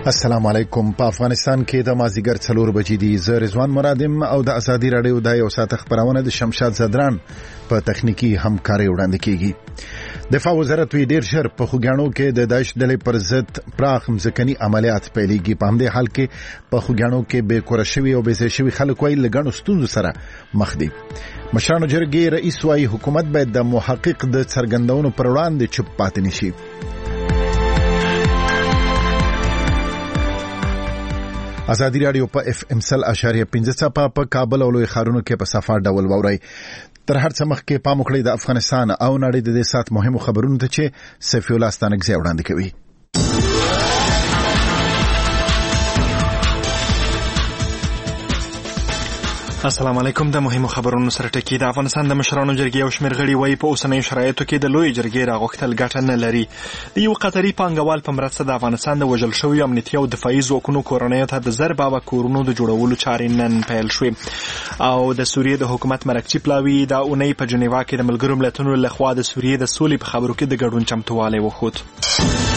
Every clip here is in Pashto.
السلام علیکم. په افغانستان کې د مازیګر 4 بجې دي. زه رضوان مرادم او د ازادي رادیو د یو ساعت خبرونه د شمشاد زدران په تخنیکی همکاري وړاندې کیږي. دفاع وزارت وی ډیر ژر په خوګانو کې د داعش ډلې پر ضد پراخ مځکني عملیات پیلېږي. په همدې حال کې په خوګانو کې بې کور شوی او بې ځای شوی خلک وایي لګڼو ستونزو سره مخ دي. مشرانو جرګې رئیس وايي حکومت باید د محقق د څرګندونو پر وړاندې چوپ پاتې نشي. ازادي رادیو په FM 100.5 په کابل او لوی ښارونو کې په صفه ډول ووري. تر هر څه مخکې پام وکړئ د افغانستان او نړۍ د دې سات مهمو خبرونو ته چې سفی الله ستانکزی وړاندې کوي. السلام علیکم. د مهمو خبرونو سره ټکی. د افغانستان د مشرانو جرګې او شمېر غړي وایي په اوسنیو شرایطو کې د لوی جرګې راغوښتل ګټه نه لري. د یو قطري پانګوال په مرسته د افغانستان د وژل شویو امنیتي او دفاعي ځواکونو کورنیو ته د زربابه کورونو د جوړولو چارې نن پیل شوې او د سوریې د حکومت مرکزي پلاوي دا اونۍ په جنیوا کې د ملګرو ملتونو لخوا د سوریې د سولې په خبرو کې د ګډون چمتووالی وښود.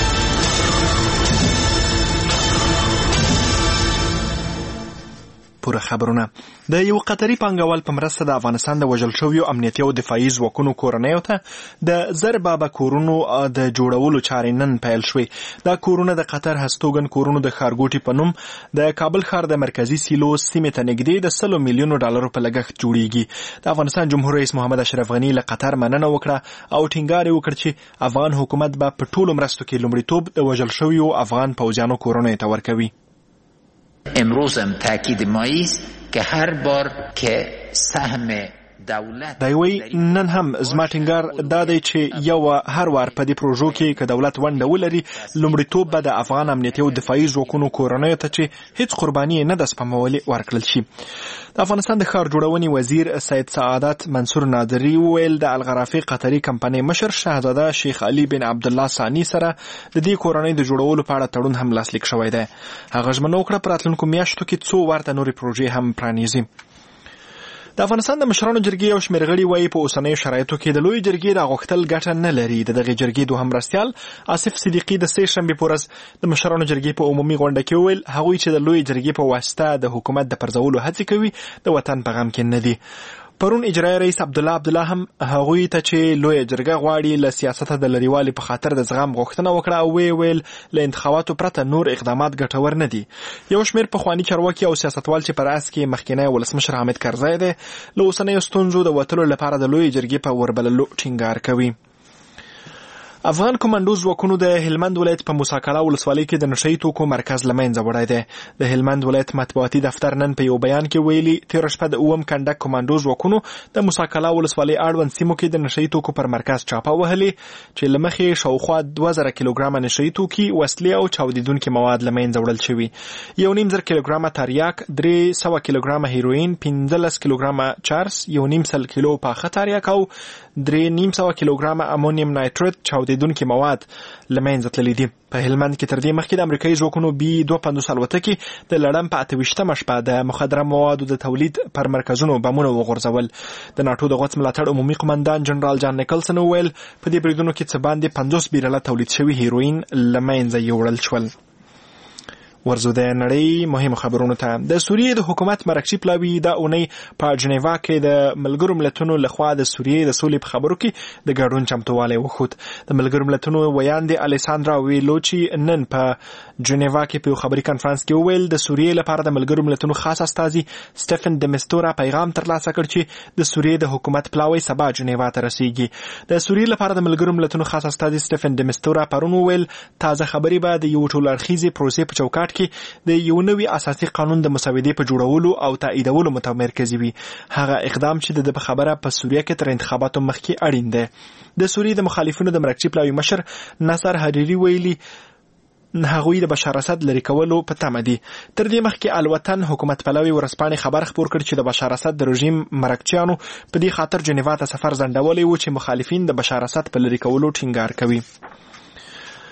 پوره خبرونه. د یو قطري پانګوال په مرسته د افغانستان د وژل شویو امنیتي او دفاعي ځواکونو کورنیو ته د زربابه کورونو د جوړولو چارې نن پیل شوې. دا کورونه د قطر هستوګن کورونو د ښارګوټي په نوم د کابل ښار د مرکزي سیلو سیمې ته نږدې د 100 میلیونو ډالرو په لګښت جوړیږي. د افغانستان جمهور رئیس محمد اشرف غني له قطر مننه وکړه او ټینګار وکړ چې افغان حکومت به په ټولو مرستو کې لومړیتوب د وژل شویو افغان پوځیانو کورنیو ته ورکوي. امروز هم تاکید مایی است که هر بار که سهم دولت دایوي نن هم زما ټینګار دا دی چې یو هر وار په دې پروژو کې که دولت ونډه ولري لومړیتوب به د افغان امنیتي او دفاعي ځواکونو کورنیو ته چې هیڅ قرباني نه د سپمولي ورکړل شي. د افغانستان د ښار جوړونې وزیر سید سعادت منصور نادری ویل د الغرافي قطري کمپنۍ مشر شهزاده شیخ علي بن عبد الله ثاني سره د دې کورنۍ د جوړولو په اړه تړون هم لاسلیک شوی دی. هغه ژمنه وکړه په راتلونکو میاشتو کې څو ورته نورې پروژې هم پرانیزي. د افغانستان د مشرانو جرګې او شمېر غړي وایي په اوسنیو شرایطو کې د لوی جرګې راغوښتل ګټه نه لري. د دغې جرګې دوهم مرستیال آصف صدیقي د سې شنبې په ورځ د مشرانو جرګې په عمومي غونډه کې وویل هغوی چې د لوی جرګې په واسطه د حکومت د پرځولو هڅې کوي د وطن په غم کې نه دي. پرون اجرایي رئیس عبدالله هم هغوی ته چې لوی جرګه غواړي له سیاسته د لریوالي په خاطر د زغم غوښتنه وکړه او ویل له انتخاباتو پرته نور اقدامات ګټور نه دي. یو شمېر پخواني چارواکي او سیاستوال چې پر اس کې مخکینی ولسمشر حامد کرزی دی له اوسنیو ستونزو د وتلو لپاره د لوی جرګې په وربللو ټینګار کوي. افغان کمانډو ځواکونو د هلمند ولایت په موساکالا ولسوالۍ کې د نشهیي توکو مرکز له منځه وړی دی. د هلمند ولایت مطبوعاتي دفتر نن په یو بیان کې ویلي تېره شپه د اووم کنډک کمانډو ځواکونو د موساکالا ولسوالۍ اړوند سیمو کې د نشهیي توکو پر مرکز چاپه وهلې چې له مخې شاوخوا 2000 کیلوګرامه نشهیي توکي وسلې او چاودیدونکي مواد له منځه وړل شوي. 1.5 کیلوګرامه تریاک، 300 کیلوګرامه هیروین، 15 کیلوګرامه چارس، 1.5 کیلو پاخه تریاک او 300 کیلوګرامه امونیم نایتریت چاودیدونکي مواد له منځه تللي دي. په هلمند کې تر دې مخکې د امریکایي ځواکونو B-52 الوتکې د لړم په 28مه شپه د مخدره موادو د تولید پر مرکزونو بمونه وغورځول. د ناټو د غوڅ ملاتړ عمومي قمندان جنرال جان نیکلسن وویل په دې بریدونو کې څه باندې 50 بیرله تولید شوي هیروین له منځه یوړل شول. ورزو د نړۍ مهمو خبرونو ته. د سوریې د حکومت مرکزي پلاوي دا اونۍ په جنیوا کې د ملګرو ملتونو لخوا د سوریې د سولې په خبرو کې د ګډون چمتووالی وښود. د ملګرو ملتونو ویاندې الیساندرا ویلوچي نن په جنیوا کې په خبري کانفرنس کې وویل د سوریې لپاره د ملګرو ملتونو خاص استازي سټیفن دمستورا پیغام ترلاسه کړ چې د سوریې د حکومت پلاوی سبا جنیوا ته رسیږي. د سوریې لپاره د ملګرو ملتونو خاص استازي سټیفن دمستورا پرون وویل تازه خبري به د یو ټول اړخیزې پروسې په چوکاټ کې د یو نوي اساسي قانون د مسودې په جوړولو او تاییدولو متمرکز وي. هغه اقدام چې د خبره په سوریه کې تر انتخاباتو مخکې اړین دی. د سوریې د مخالفینو د مرکزي پلاوي مشر ناصر حریری ویلي هغوی د بشار اسد لري کولو په تمه دي. تر دې مخکې الوطن حکومت پلوي ورځپاڼې خبر خپور کړ چې د بشار اسد د رژیم مرکچیانو په دې خاطر جنیوا ته سفر ځنډولی و چې مخالفین د بشار اسد په لري کولو ټینګار کوي.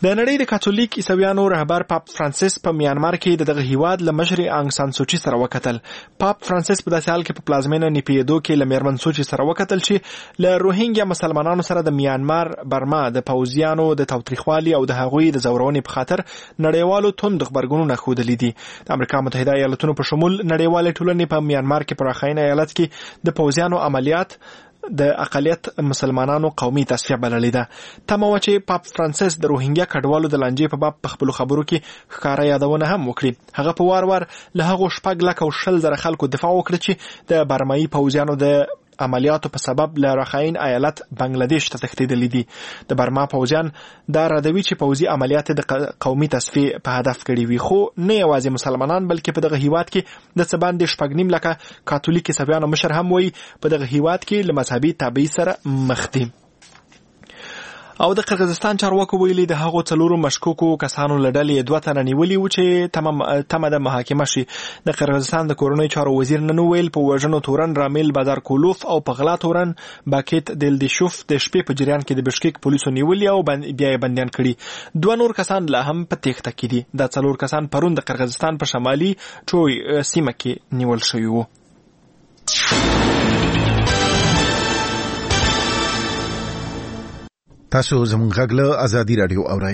د نړۍ د کاتولیک عیسویانو رهبر پاپ فرانسیس په میانمار کې دغه هیواد له مشر آنګ سان سوچي سره وکتل. پاپ فرانسیس په داسې حال کې په پلازمینه نیپیدو کې له میرمن سوچي سره وکتل چې له روهینګیا مسلمانانو سره د میانمار برما د پوځیانو د تاوتریخوالي او د هغوی د زورونې په خاطر نړیوالو توند خبرګونونه ښودلي دي. د امریکا متحده ایالاتونو په شمول نړیوالې ټولنې په میانمار کې پراخاین ایالت کې د پوځیانو عملیات د اقلیت مسلمانانو قومي تصفیه بللې ده. تمه وه چې پاپ فرانسیس د روهینګیا کډوالو د لانجې په باب په خپلو خبرو کې ښکاره یادونه هم وکړي. هغه په وار وار له هغو 6,20,000 خلکو دفاع وکړه چې د برمایي پوځیانو د عملیاتو په سبب له رخاین ایالت بنگلاديش ته تښتېدلي دي. د برما پوځیان دا ردوي چې پوځي عملیات د قومي تصفیه په هدف کړي وي، خو نه یوازې مسلمانان بلکې په دغه هیواد کې د څه باندې 6.5 لکه کاتولیک عیسویانو مشر هم وایي په دغه هیواد کې له مذهبي تابعیت سره مخ دي. او د قرغیزستان چارواکو ویلي د هغو 4 مشکوکو کسانو له ډلې 2 تنه نیولي وو چې تمه د محاکمه شي. د قرغیزستان د کورنۍ چارو وزیر نن ویل په وژنو تورن رامل بازارکولوف او په غلا تورن باکیت دلدیشوف د شپې په جریان کې د بشکیک پولیسو نیولي او بیا یې بندیان کړي. 2 نور کسان لا هم په تېښته کې دي. دا 4 کسان پرون د قرغیزستان په شمالي چوي سیمه کې نیول شوي وو. تاسو زموږ غږ له ازادي رادیو اورئ.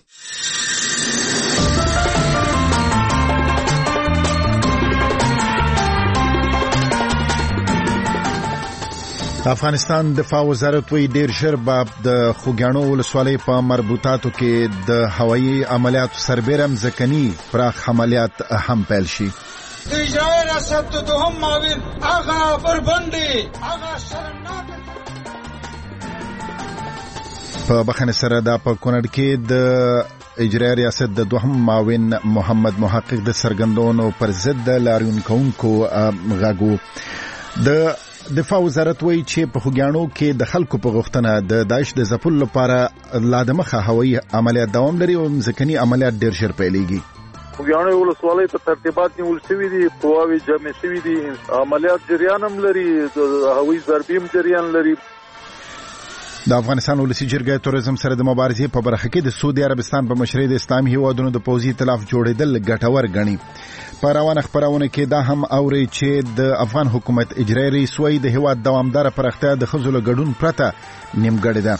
افغانستان دفاع وزارت وی ډیر ژر به د خوګیاڼو ولسوالۍ په مربوطاتو کې د هوایي عملیاتو سربیره مځکني پراخ عملیات هم پیل شي. د اجرایي ریاست د دوهم معاون هغه بربندي هغه شرمناک په بخښنې سره دا په کونړ کې د اجرایي ریاست د دوهم معاون محمد محقق د څرګندونو پر ضد د لاریون کوونکو غږو. د دفاع وزارت وایي چې په خوګیاڼو کې د خلکو په غوښتنه د داعش د ځپلو لپاره لا دمخه هوایي عملیات دوام لري او ځمکني عملیات ډېر ژر پیلېږي. خوګیاڼو ولسوالۍ ته ترتیبات نیول شوي دي، قواوې جمع شوي دي، عملیات جریان هم لري، د هوایي ضربې هم جریان لري. د افغانستان ولسی جرګې توریزم سره د مبارزې په برخه کې د سعودي عربستان په مشرۍ د اسلامي هیوادونو د پوځي ائتلاف جوړېدل ګټور ګڼي. په روانه خبرونه کې دا هم اوري چې د افغان حکومت اجرایي رئیس وایي د هیواد دوامدار پرختیا د ښځو له ګډون پرته نیمګړې ده.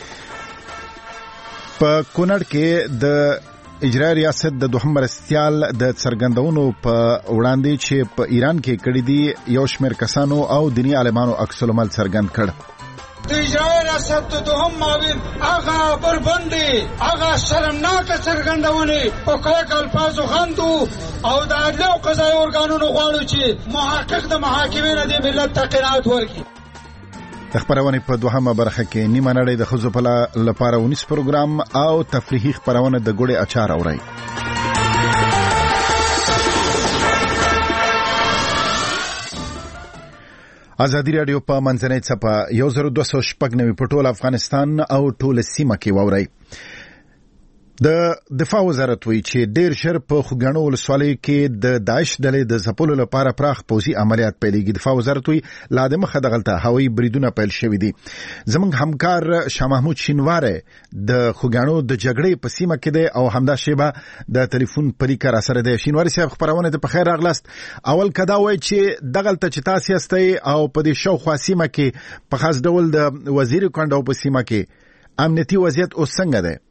په کونړ کې د اجرایي ریاست د دوهم مرستیال د څرګندونو په وړاندې چې په ایران کې کړي دي یو شمېر کسانو او دیني عالمانو عکس العمل څرګند کړ. د اجرایي ریاست د دوهم معاون هغه بربندي هغه شرمناک څرګندونې په کلک الفاظو غندو او د عدلي او قضایي ارګانونو غواړو چې محقق د محاکمې نه د ملت ته قناعت ورکړي. د خبرونې په دوهمه برخه کې نیمه نړۍ د ښځو په لپاره ونیس پروګرام او تفریحي خبرونه د ګوړې اچار اورئ. ازادي رادیو په منځنۍ څپه 1290 په ټول افغانستان او ټول سیمه کې واورئ. د دفاع وزارت وایي چې ډیر ژر په خوګیاڼو ولسوالۍ کې د داعش ډلې د ځپلو لپاره پراخ پوځي عملیات پیلېږي. دفاع وزارت وایي لا دمخه دغلته هوایي بریدونه پیل شوي دي. زموږ همکار شاه محمود شینواره د خوګیاڼو د جګړې په سیمه کې دی او همدا شیبه د ټلیفون پریکه را سره دی. شینواره صاحب خبرونه ته په خیر راغلاست. اول کدا وایي چې دغلته چې تاسو یاستئ او په دې شاوخوا سیمه کې په خاص ډول د وزیر کندهار په سیمه کې امنیتي وضعیت اوس څنګه دی؟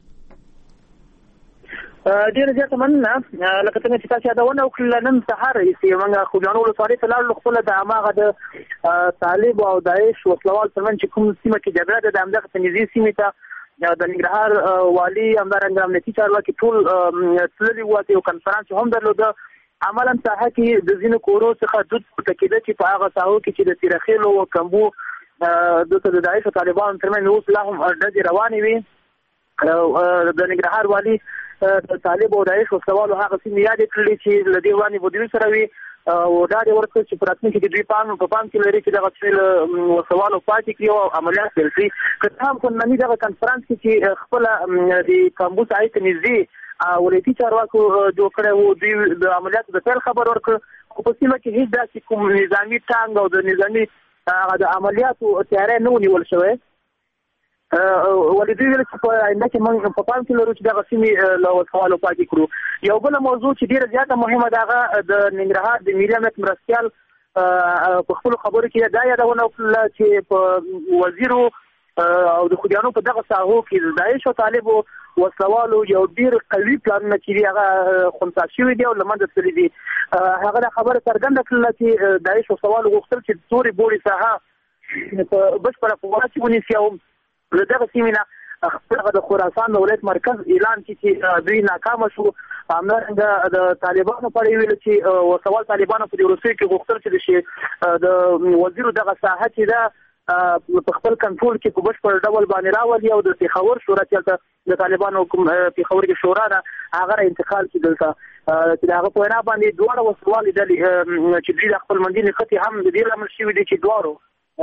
ډېر زیات مننه. لکه څنګه چې تاسو یادونه وکړل نن سهار چې موږ خوګیاڼو ولسوالۍ ته لاړو، خپل د هغه د طالب او داعش وسلوال ترمنځ چې کوم سیمه کې جګړه ده د همدغه نږدې سیمې ته د ننګرهار والي همدارنګه امنیتي چارواکي ټول تللي وو. یو کنفرانس هم درلوده. عملاً ساحه کې د ځینو کورو څخه دود پورته کېده چې په هغه ساحو کې چې د تیرخیلو او کمبو دلته د داعش او طالبانو ترمنځ اوس لا هم ډزې روانې وي. د ننګرهار والي د طالب او داعش وسلوالو هغه سیمې یادې کړلې چې له دې وړاندې به دوی سره وي او ډاډ یې ورکړ چې په راتلونکي کې دوی په پام کې لري چې دغه سیمې وسلوالو پاتې کړي او عملیات پیل کړي. که هم په ننني دغه کنفرانس کې چې خپله د کامبو ساحې ته نږدې ولایتي چارواکو جوړ کړی وو، دوی د عملیاتو د پیل خبر ورکړ، خو په سیمه کې هېڅ داسې کوم نظامي ټانګ او د نظامي د عملیاتو تیاری نه ونیول شوی. ولې دوی ویل چې په آینده کې موږ په پام کې لرو چې دغه سیمې له وسوالو پاکې کړو. یو بل موضوع چې ډیره زیاته مهمه ده هغه د ننګرهار د ملي امنیت مرستیال په خپل خبرو کې دا یادونه وکړه چې په وزیرو او د خوګیانو په دغه ساحو کې د داعش او طالبو وسوالو یو ډیر قوي پلان چې هغه خنثی شوی دی او لمنځه تللی دی. هغه د خبره څرګنده کړله چې داعش وسوالو غوښتل چې تورې بوري ساحه په بشپړه په ورسې ونیسي او له دغه سیمې نه خپل د خراسان د ولایت مرکز اعلان چې دوی ناکام شو. همدارنګه د طالبانو په اړه ویل چې وسوال طالبانو په دې روسي کې غوښتل چې د وزیرو دغه ساحه چې دا په خپل کنټرول کې په بشپړ ډول باندې راولي او د پیښور شورا چې د طالبانو پیښور کې شورا ده هغه انتقال کې دلته چې هغه په وینا باندې دواړه وسوال دي چې دوی د خپل منځي نښتې هم د دې لامل شوي دي چې دواړو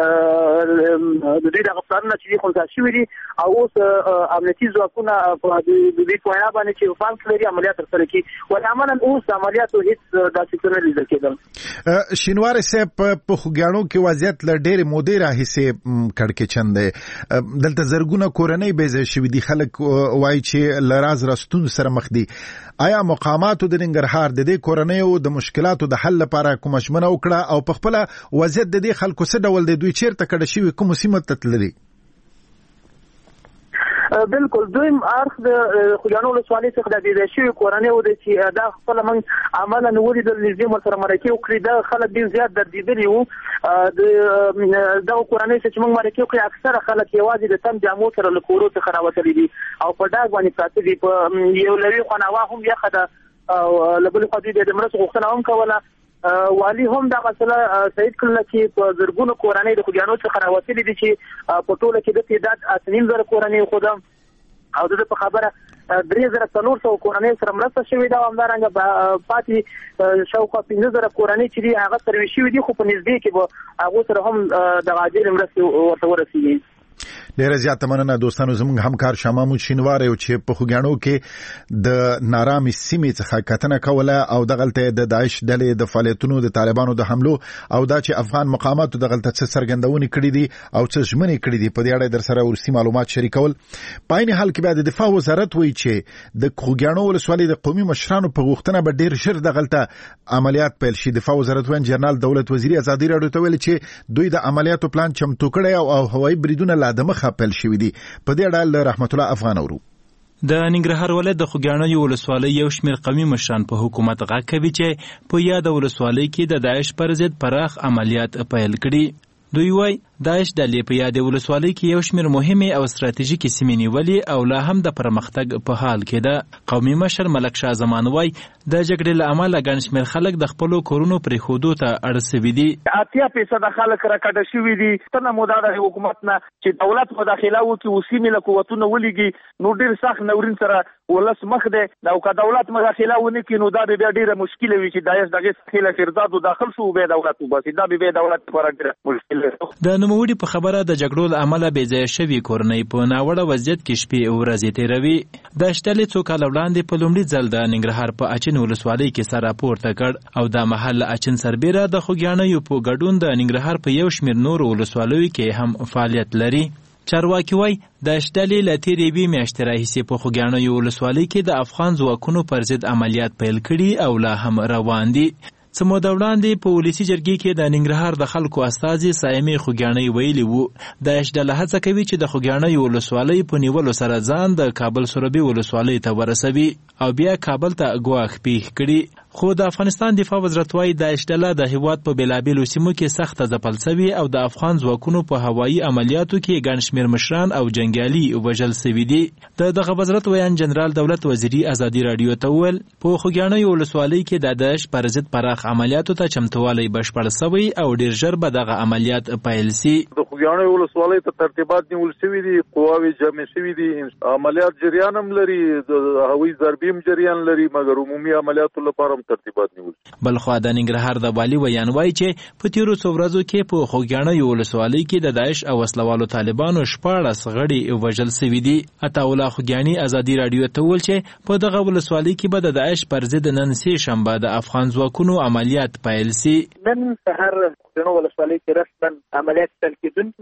د دوی دغه پلانونه چې خنثی شوي دي او اوس امنیتي ځواکونه په دې په وینا باندې چې پام لري عملیات ترسره کړي ولې عملاً اوس عملیاتو هیڅ داسې څه نه لیدل کېدل. شینواري صاحب په خوګیاڼو کې وضعیت له ډېرې مودې راهیسې کړکېچن دی. دلته زرګونه کورنۍ بې ځای شوي دي. خلک وایي چې له راز راستون سره مخ دي. آیا مقاماتو د ننګرهار د دې کورنیو د مشکلاتو د حل لپاره کومه ژمنه وکړه او په خپله وضعیت د دې خلکو څه ډول دی؟ دوی چیرته کډه شوي کومو سیمو ته تللي؟ بالکل دویم اړخ د خوګیاڼو ولسوالۍ څخه د بې ځای شوي کورنیو دی چې دا خپله موږ عملاً ولیدل نږدې ورسره مرکې وکړې. دا خلک ډېر زیات دردېدلي وو. د دغه کورنۍ چې موږ مرکې وکړې اکثره خلک یوازې د تن جامو سره له کورو څخه راوتلي دي او په ډاګ باندې پراته دي. په یو لوی خوا هم یخه ده او له بلې خوا دوی د مرستې غوښتنه هم کوله. والی هم دا مسله تایید کړله چې په زرګونو کورنۍ د خوګیاڼو څخه راوتلي دي چې په ټوله کې د تعداد 8,500 کورنۍ خو ده او د په خبره 3,400 کورنۍ سره مرسته شوې ده. همدارنګه پاتې شاوخوا 15,000 کورنۍ چې دي هغه سروي شوي دي خو په نږدې کې به هغو سره هم د عاجلې مرستې ورته ورسېږي. ډیره زیاته مننه دوستانو. زموږ همکار شاه محمود شینواری چې په خوګیاڼو کې د نارامي سیمې څخه کتنه کوله او دغلته د داعش ډلې د فعالیتونو د طالبانو د حملو او دا چې افغان مقاماتو دغلته څه څرګندونې کړې دي او څه ژمنې کړې دي په دې اړه در سره ورسي معلومات شریکول. په عین حال کې بیا د دفاع وزارت وایي چې د خوګیاڼو ولسوالۍ د قومي مشرانو په غوښتنه به ډیر ژر دغلته عملیات پیل شي. دفاع وزارت وایي جنرال دولت وزیری ازادي راډیو ته ویل چې دوی د عملیاتو پلان چمتو کړی او هوایي بریدونه لا دمخه پیل شوي دي. په دې اړه رحمت الله افغان اورو. د ننګرهار ولایت د خوګیاڼو ولسوالۍ یو شمېر قومي مشران په حکومت غږ کوي چې په یاده ولسوالۍ کې د داعش پر ضد پراخ عملیات پیل کړي. دوی وایي داعش ډلې په یاده ولسوالۍ کې یو شمېر مهمې او ستراتیژیکې سیمې نیولې او لا هم د پرمختګ په حال کې ده. قومي مشر ملک شاه زمان وایي د جګړې له امله ګڼ شمېر خلک د خپلو کورونو پرېښودو ته اړ سوي دي. 80% خلک راکډه شوي دي. ستنه موده د حکومت نه چې دولت مداخله وکړي او سیمې له قوتونه ولېږي نو ډېر سخت ناورین سره ولس مخ دی. او که دولت مداخله ونه کړي نو دا به بیا ډېره مشکله وي چې داعش دغه څخه شیرزاد داخل شو به دولت وباسي. دا به دولت لپاره ډېره مشکله ده. د نوموړي په خبره د جګړو له امله بې ځایه شوي کورنۍ په ناوړه وضعیت کې شپې او ورځې تېروي. داعش ډلې څو کاله وړاندې په لومړي ځل د ننګرهار په اچین ولسوالۍ کې سر راپورته کړ او دا مهال اچین سربیره د خوګیاڼیو په ګډون د ننګرهار په یو شمېر نورو ولسوالیو کې هم فعالیت لري. چارواکي وایي داعش ډلې له تېرې یوې میاشتې راهیسې په خوګیاڼیو ولسوالۍ کې د افغان ځواکونو پر ضد عملیات پیل کړي او لا هم روان دي. څه موده وړاندې په ولسي جرګې کې د ننګرهار د خلکو استازي صایمې خوګیاڼۍ ویلي وو داعش ډله هڅه کوي چې د خوګیاڼیو ولسوالۍ په نیولو سره ځان د کابل سروبي ولسوالۍ ته ورسوي او بیا کابل ته ګواښ پیښ کړي. خو د افغانستان دفاع وزارت وایي داعش ډله د هیواد په بېلابېلو سیمو کې سخته ځپل سوي او د افغان ځواکونو په هوایي عملیاتو کې ګڼ شمېر مشران او جنګیالي وژل سوي دي. د دغه وزارت ویان جنرال دولت وزیري ازادي راډیو ته وویل په خوګیاڼیو ولسوالۍ کې د داعش پر ضد پراخ عملیاتو ته چمتووالی بشپړ سوی او ډیر ژر به دغه عملیات پیل سي. د خوګیاڼیو ولسوالۍ ته ترتیبات نیول شوي دي. قواوې جمع شوي دي. عملیات جریان هم لري. د هوایي ضربې هم جریان لري مګر عمومي عملیاتو لپاره هم ترتیبات نیول. بلخوا د ننګرهار د والي ویان وایي چې په تیرو څو ورځو کې په خوګیاڼیو ولسوالۍ کې د داعش او وسلوالو طالبانو 14 غړي وژل سوي دي. عطاالله خوګیاڼي ازادي راډیو ته وویل چې په دغه ولسوالۍ کې به د داعش پر ضد نن سې شنبه د افغان ځواکونو عملیات پیل سي. نن سهار د ولسوالۍ کې رسماً عملیات پیل کېدونکي دي.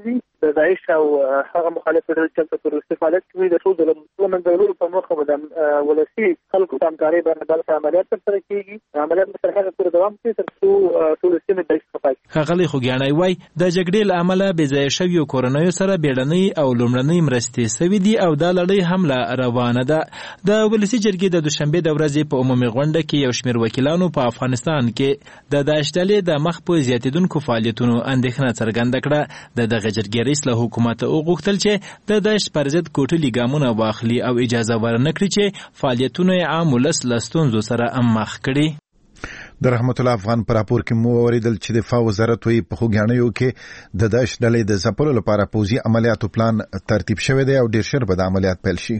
د داعش او هغه مخالف ډلې چې تروریستي فعالیت کوي د ټول د منځلو په موخه د ولسی خلکو همکاري باندې د عملیات ترسره کیږي. عملیات تر هغه پورې دوام کوي تر څو ټول سیمې د استفاده کوي. ښاغلي خوګیاڼی وایي د جګړې له امله بې ځایه شویو کورنیو سره بیړنۍ او لومړنۍ مرستې سوي دي او دا لړۍ هم لا روانه ده. د ولسي جرګې د دوشنبې د ورځې په عمومي غونډه کې یو شمېر وکیلانو په افغانستان کې د داعش ډلې د مخ په زیاتېدونکو فعالیتونو اندېښنه څرګنده کړه. د دغه جرګې رئیس له حکومته وغوښتل چې د داعش پر ضد کوټلي ګامونه واخلي او اجازه ورنه کړي چې فعالیتونه یې عام ولس له ستونزو سره مخ کړي. د رحمت الله افغان پر راپور کې مو اوریدل چې دفاع وزارت وی په خوګیاڼیو کې د داعش ډلې د ځپلو لپاره پوځي عملیاتو پلان ترتیب شوی دی او ډیر ژر به د عملیات پیل شي.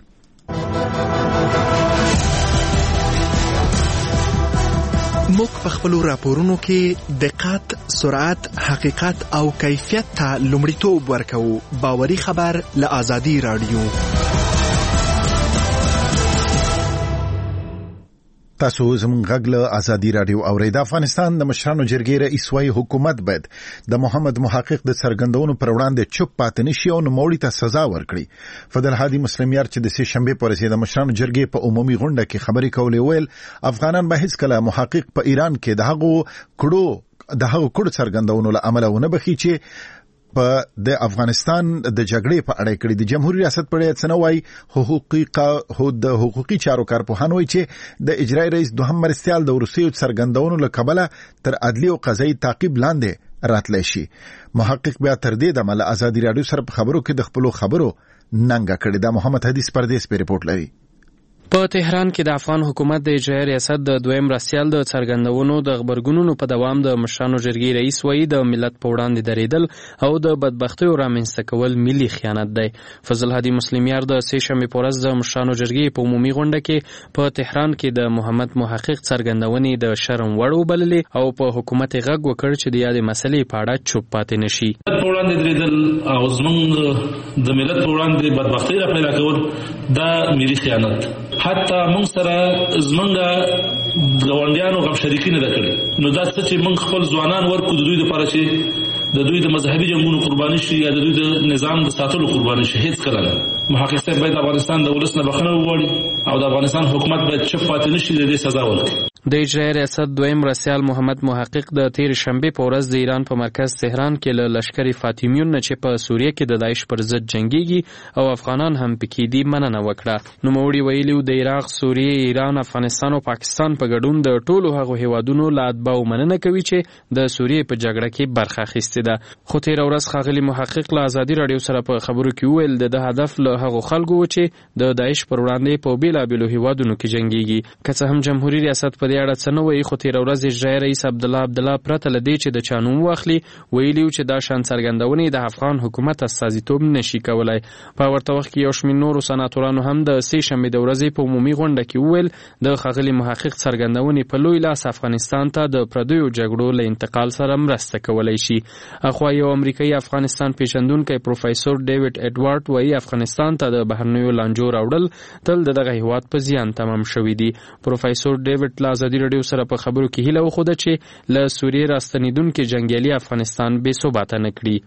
موږ په خپلو راپورونو کې دقت، سرعت، حقیقت او کیفیت ته لومړیتوب ورکوو. باوري خبر له آزادي رادیو. تاسو زموږ غږ له آزادي رادیو اورئ. د افغانستان د مشرانو جرګې رئیس وايي حکومت باید د محمد محقق د څرګندونو پر وړاندې چوپ پاتې نشي او نوموړي ته سزا ورکړي. فضل هادي مسلمیار چې د سې شنبې پر ورځ د مشرانو جرګې په عمومي غونډه کې خبرې کولې ویل افغانان به هیڅ کله محقق په ایران کې د هغو کړو څرګندونو له امله ونه بخي چې په د افغانستان د جګړې په اړه کړي. د جمهوریت ریاست په اړه څنوي د حقوقي چارو کارپوهان وایي چې د اجرایي رئیس دوهم مرستیال د وروستیو څرګندونو له کبله تر عدلي او قضایي تعقیب لاندې راتلی شي. محقق بیا تر دې دمه له آزادي رادیو سره په خبرو کې د خپلو خبرو ننګه کړې ده. محمد حدیث پردیس په ریپورت لري. په تهران کې د افغان حکومت د اجرایي ریاست د دویم مرستیال د څرګندونو د خبرګونونو په دوام د مشرانو جرګې رئیس وایي د ملت په وړاندې دریدل او د بدبختیو رامنځته کول ملي خیانت دی. فضل هادي مسلمیار د سې شنبې په ورځ د مشرانو جرګې په عمومي غونډه کې په تهران کې د محمد محقق څرګندونې د شرم وړ وبللې او په حکومت غږ وکړ چې د یادې مسلې په اړه چوپ پاتې نشي. په وړاندې دریدل او زموږ د ملت په وړاندې بدبختي را پیدا کول دا ملي خیانت. حتی موږ سره زمونږ ګاونډیانو غو شریکي نه کړي. نو دا څه چې موږ خپل ځوانان ورکو د دوی لپاره چې د دوی د مذهبي جنګونو قرباني شي یا د دوی د نظام د ساتلو قرباني شي هیڅ کله نه. محقق صاحب باید افغانستان د ولس نه بخښنه وغواړي او د افغانستان حکومت باید چوپ پاتې نشي د دې سزا ورکړي. د اجرایي ریاست دویم مرستیال محمد محقق د تیر شنبې په ورځ د ایران په مرکز تهران کې له لشکري فاطمیون نه چې په سوریه کې د داعش پر ضد جنگيږي او افغانان هم پکې دي مننه وکړه. نوموړي ویلي د عراق، سوریه، ایران، افغانستان او پاکستان په ګډون د ټولو هغو هیوادونو له اتباعو مننه کوي چې د سوریه په جګړه کې برخه اخیستې ده. خو تیر ورځ ښاغلي محقق له آزادي رادیو سره په خبرو کې وویل د هدف له هغو خلکو و چې د داعش پر وړاندې په بیلابیلو هیوادونو کې جنگيږي. که څه هم جمهوریت ریاست په دې اړه څه نه وایي، خو تیر ورځ اجرایي رئیس عبدالله پرته له دې چې د چا نوم واخلي ویلي چې دا شان څرګندونې د افغان حکومت استازیتوب نشي کولای. په ورته وخت کې یو شمېر نورو سناتورانو هم د سې شنبې د ورځې په عمومي غونډه کې وویل د ښاغلي محقق څرګندونې په لوی لاس افغانستان ته د پردیو جګړو له انتقال سره مرسته کولی شي. اخوا یو امریکایي افغانستان پیژندونکی پروفیسور ډیوډ اډوارډ وایي افغانستان ته د بهرنیو لانجو راوړل تل د دغه هیواد په زیان تمام شوي دي. پروفیسور ډیوډ له آزادي رادیو سره په خبرو کې هیله وښوده چې له سوریې راستنیدونکي جنګیالي افغانستان بې ثباته نه کړي.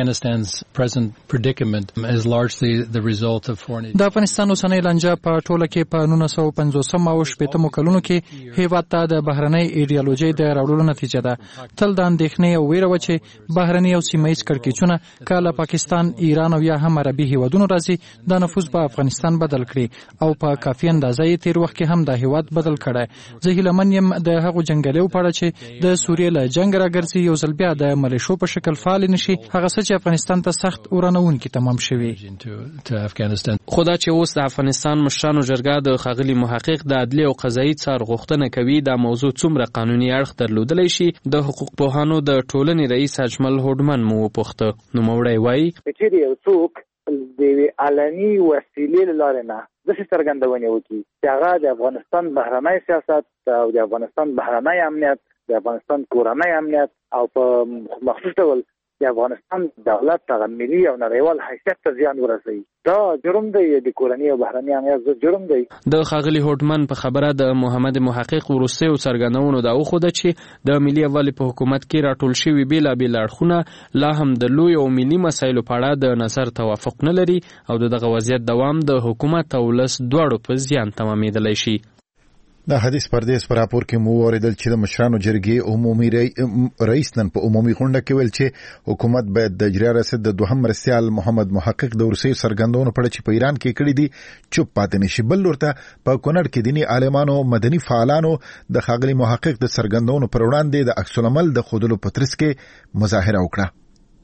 د افغانستان اوسنۍ لانجه په ټوله کې په 1950 او 60 کلونو کې هیواد ته د بهرنۍ ایډیالوژي د راوړلو نتیجه ده. تل د اندېښنې او ویره و چې بهرنۍ او سیمه‌ییز کړکېچونه کله پاکستان، ایران او یا هم عربي هیوادونو راځي د نفوذ په افغانستان بدل کړي او په کافي اندازه یې تیر وخت کې هم د هیواد بدل کړي. زه هیلهمن یم د هغو جنګیالیو په اړه چې د سوریې له جنګ راګرځي یو ځل بیا د ملیشو په شکل فعال نشي، هغه څه چې افغانستان ته سخت ورانوونکي تمام شوي. خو دا چې اوس د افغانستان مشرانو جرګه د ښاغلي محقق د عدلي او قضایي څار غوښتنه کوي دا موضوع څومره قانوني اړخ درلودلی شي، د حقوق پوهانو د ټولنې رئیس اجمل هوډمن مو وپوښته. نوموړی وایي چې یو څوک د علني وسیلې له لارې نه داسې څرګندونې وکړي چې هغه د افغانستان بهرنی سیاست او د افغانستان بهرنی امنیت، د افغانستان کورنی امنیت او په مخصوص ډول د افغانستان دولت ته ملي او نړیوال حیثیت ته زیان ورسوي. دا جرم دی د کورنۍ او بهرنۍ امنیت جرم دی. د ښاغلي هوډمن په خبره د محمد محقق وروستیو څرګندونو دا وښوده چې د ملي یووالي په حکومت کې راټول شوي بېلابېل اړخونه لا هم د لوی او ملي مسایلو په اړه د نظر توافق نه لري او دغه وضعیت دوام د حکومت او ولس دواړو په زیان تمامېدلی شي. د حدیث پردیس پر راپور کې مو اوریدل چې د مشرانو جرګې عمومي رئیس نن په عمومي غونډه کې ویل چې حکومت باید د اجرا رسد د دوهم مرستیال محمد محقق د ورسي سرګندونو په اړه چې په ایران کې کړی دي چوپ پاتې نشي. بل ورته په کونړ کې دینی عالمانو مدني فعالانو د ښاغلي محقق د سرګندونو پر وړاندې د عکس العمل د خودلو په ترڅ کې مظاهره وکړه.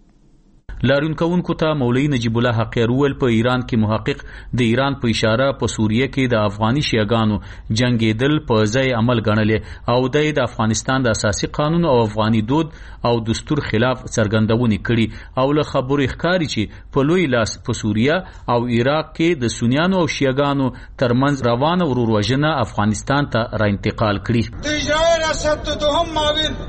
لاریون کوونکو ته مولوی نجیب الله حقیر ویل په ایران کې محقق د ایران په اشاره په سوریه کې د افغاني شیعاګانو جنگیدل په ځای عمل ګڼلې او د افغانستان د اساسي قانون او افغاني دود او دستور خلاف څرګندونې کړي او له خبرو ښکاري چې په لوی لاس په سوریه او عراق کې د سنیانو او شیعاګانو ترمنځ روانه وروروژنه افغانستان ته را انتقال کړي. د اجرا ریاست دوهم معاون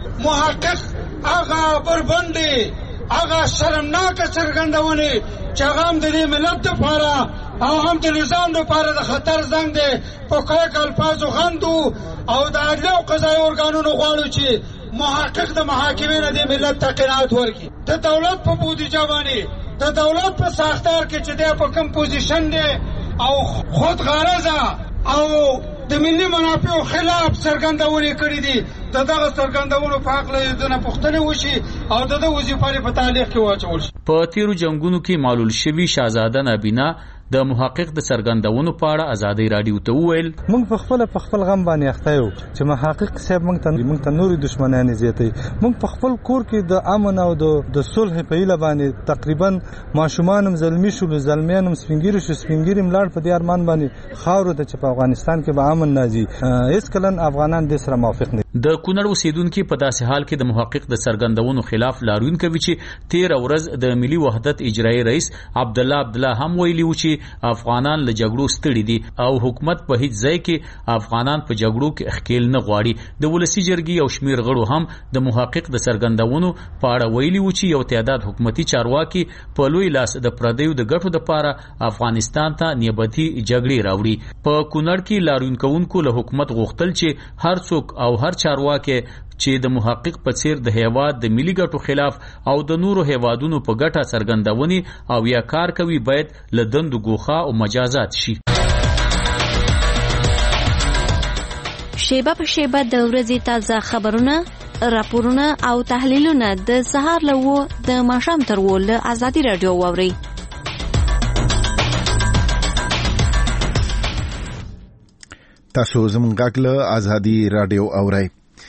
محقق آغا بربندي هغه شرمناک څرګندونې چې هغه هم د دې ملت لپاره او هم د نظام لپاره د خطر زنګ دی په کلک الفاظو غندو او د عدلي او قضایي ارګانونو غواړو چې محقق د محاکمې نه د ملت ته قناعت ورکړي. د دولت په بودیجه باندې د دولت په ساختار کې چې دی په کوم پوزیشن دی او خود غرضه او د ملي منافعو خلاف څرګندونې کړې دي دغه څرګندونو په حق له دنه پوښتنه وشي او د وظیفې په تعلیق کې واچول شي. په تیرو جنگونو کې معلول شوی شاهزاده نابینا د محقق د څرګندونو په اړه ازادي رادیو ته وویل موږ په خپل غم باندې اخته یو چې محقق صاحب موږ ته نوري دشمنان زیاتې موږ په خپل کور کې د امن او د صلح په اله باندې تقریبا ماشومان زلمی شو زلمیان سپینګری شو سپینګری ملار په دې ارمان باندې خاور د چې په افغانستان کې به امن نازي هیڅ کلن افغانان د سره موافق نه. د کونړ اوسیدونکو په داسې حال کې د محقق د څرګندونو خلاف لاریون کوي چې 13 ورځ د ملي وحدت اجرایی رئیس عبد الله هم ویلي و چې افغانان له جګړو ستړي دي او حکومت په هیڅ ځای کې افغانان په جګړو کې اخکیل نه غواړي. د ولسی جرګې او شمیر غړو هم د محقق د څرګندونو په اړه ویلي و چې یو تعداد حکومتي چارواکي په لوی لاس د پردیو د ګټو لپاره افغانستان ته نیابتي جګړې راوړي. په کونړ کې لاریون کوونکو له حکومت غوښتل چې هر څوک او هر چارواکي چې د محقق په څیر د هیواد د ملي ګټو خلاف او د نورو هیوادونو په ګټه څرګندونې او یا کار کوي باید له دندو ګوښه او مجازات شي. شیبه په شیبه د ورځې تازه خبرونه، راپورونه او تحلیلونه د سهار له 9 د ماښام تر 10 له ازادي رادیو واورئ. تاسو زموږ غږ له ازادي رادیو اورئ.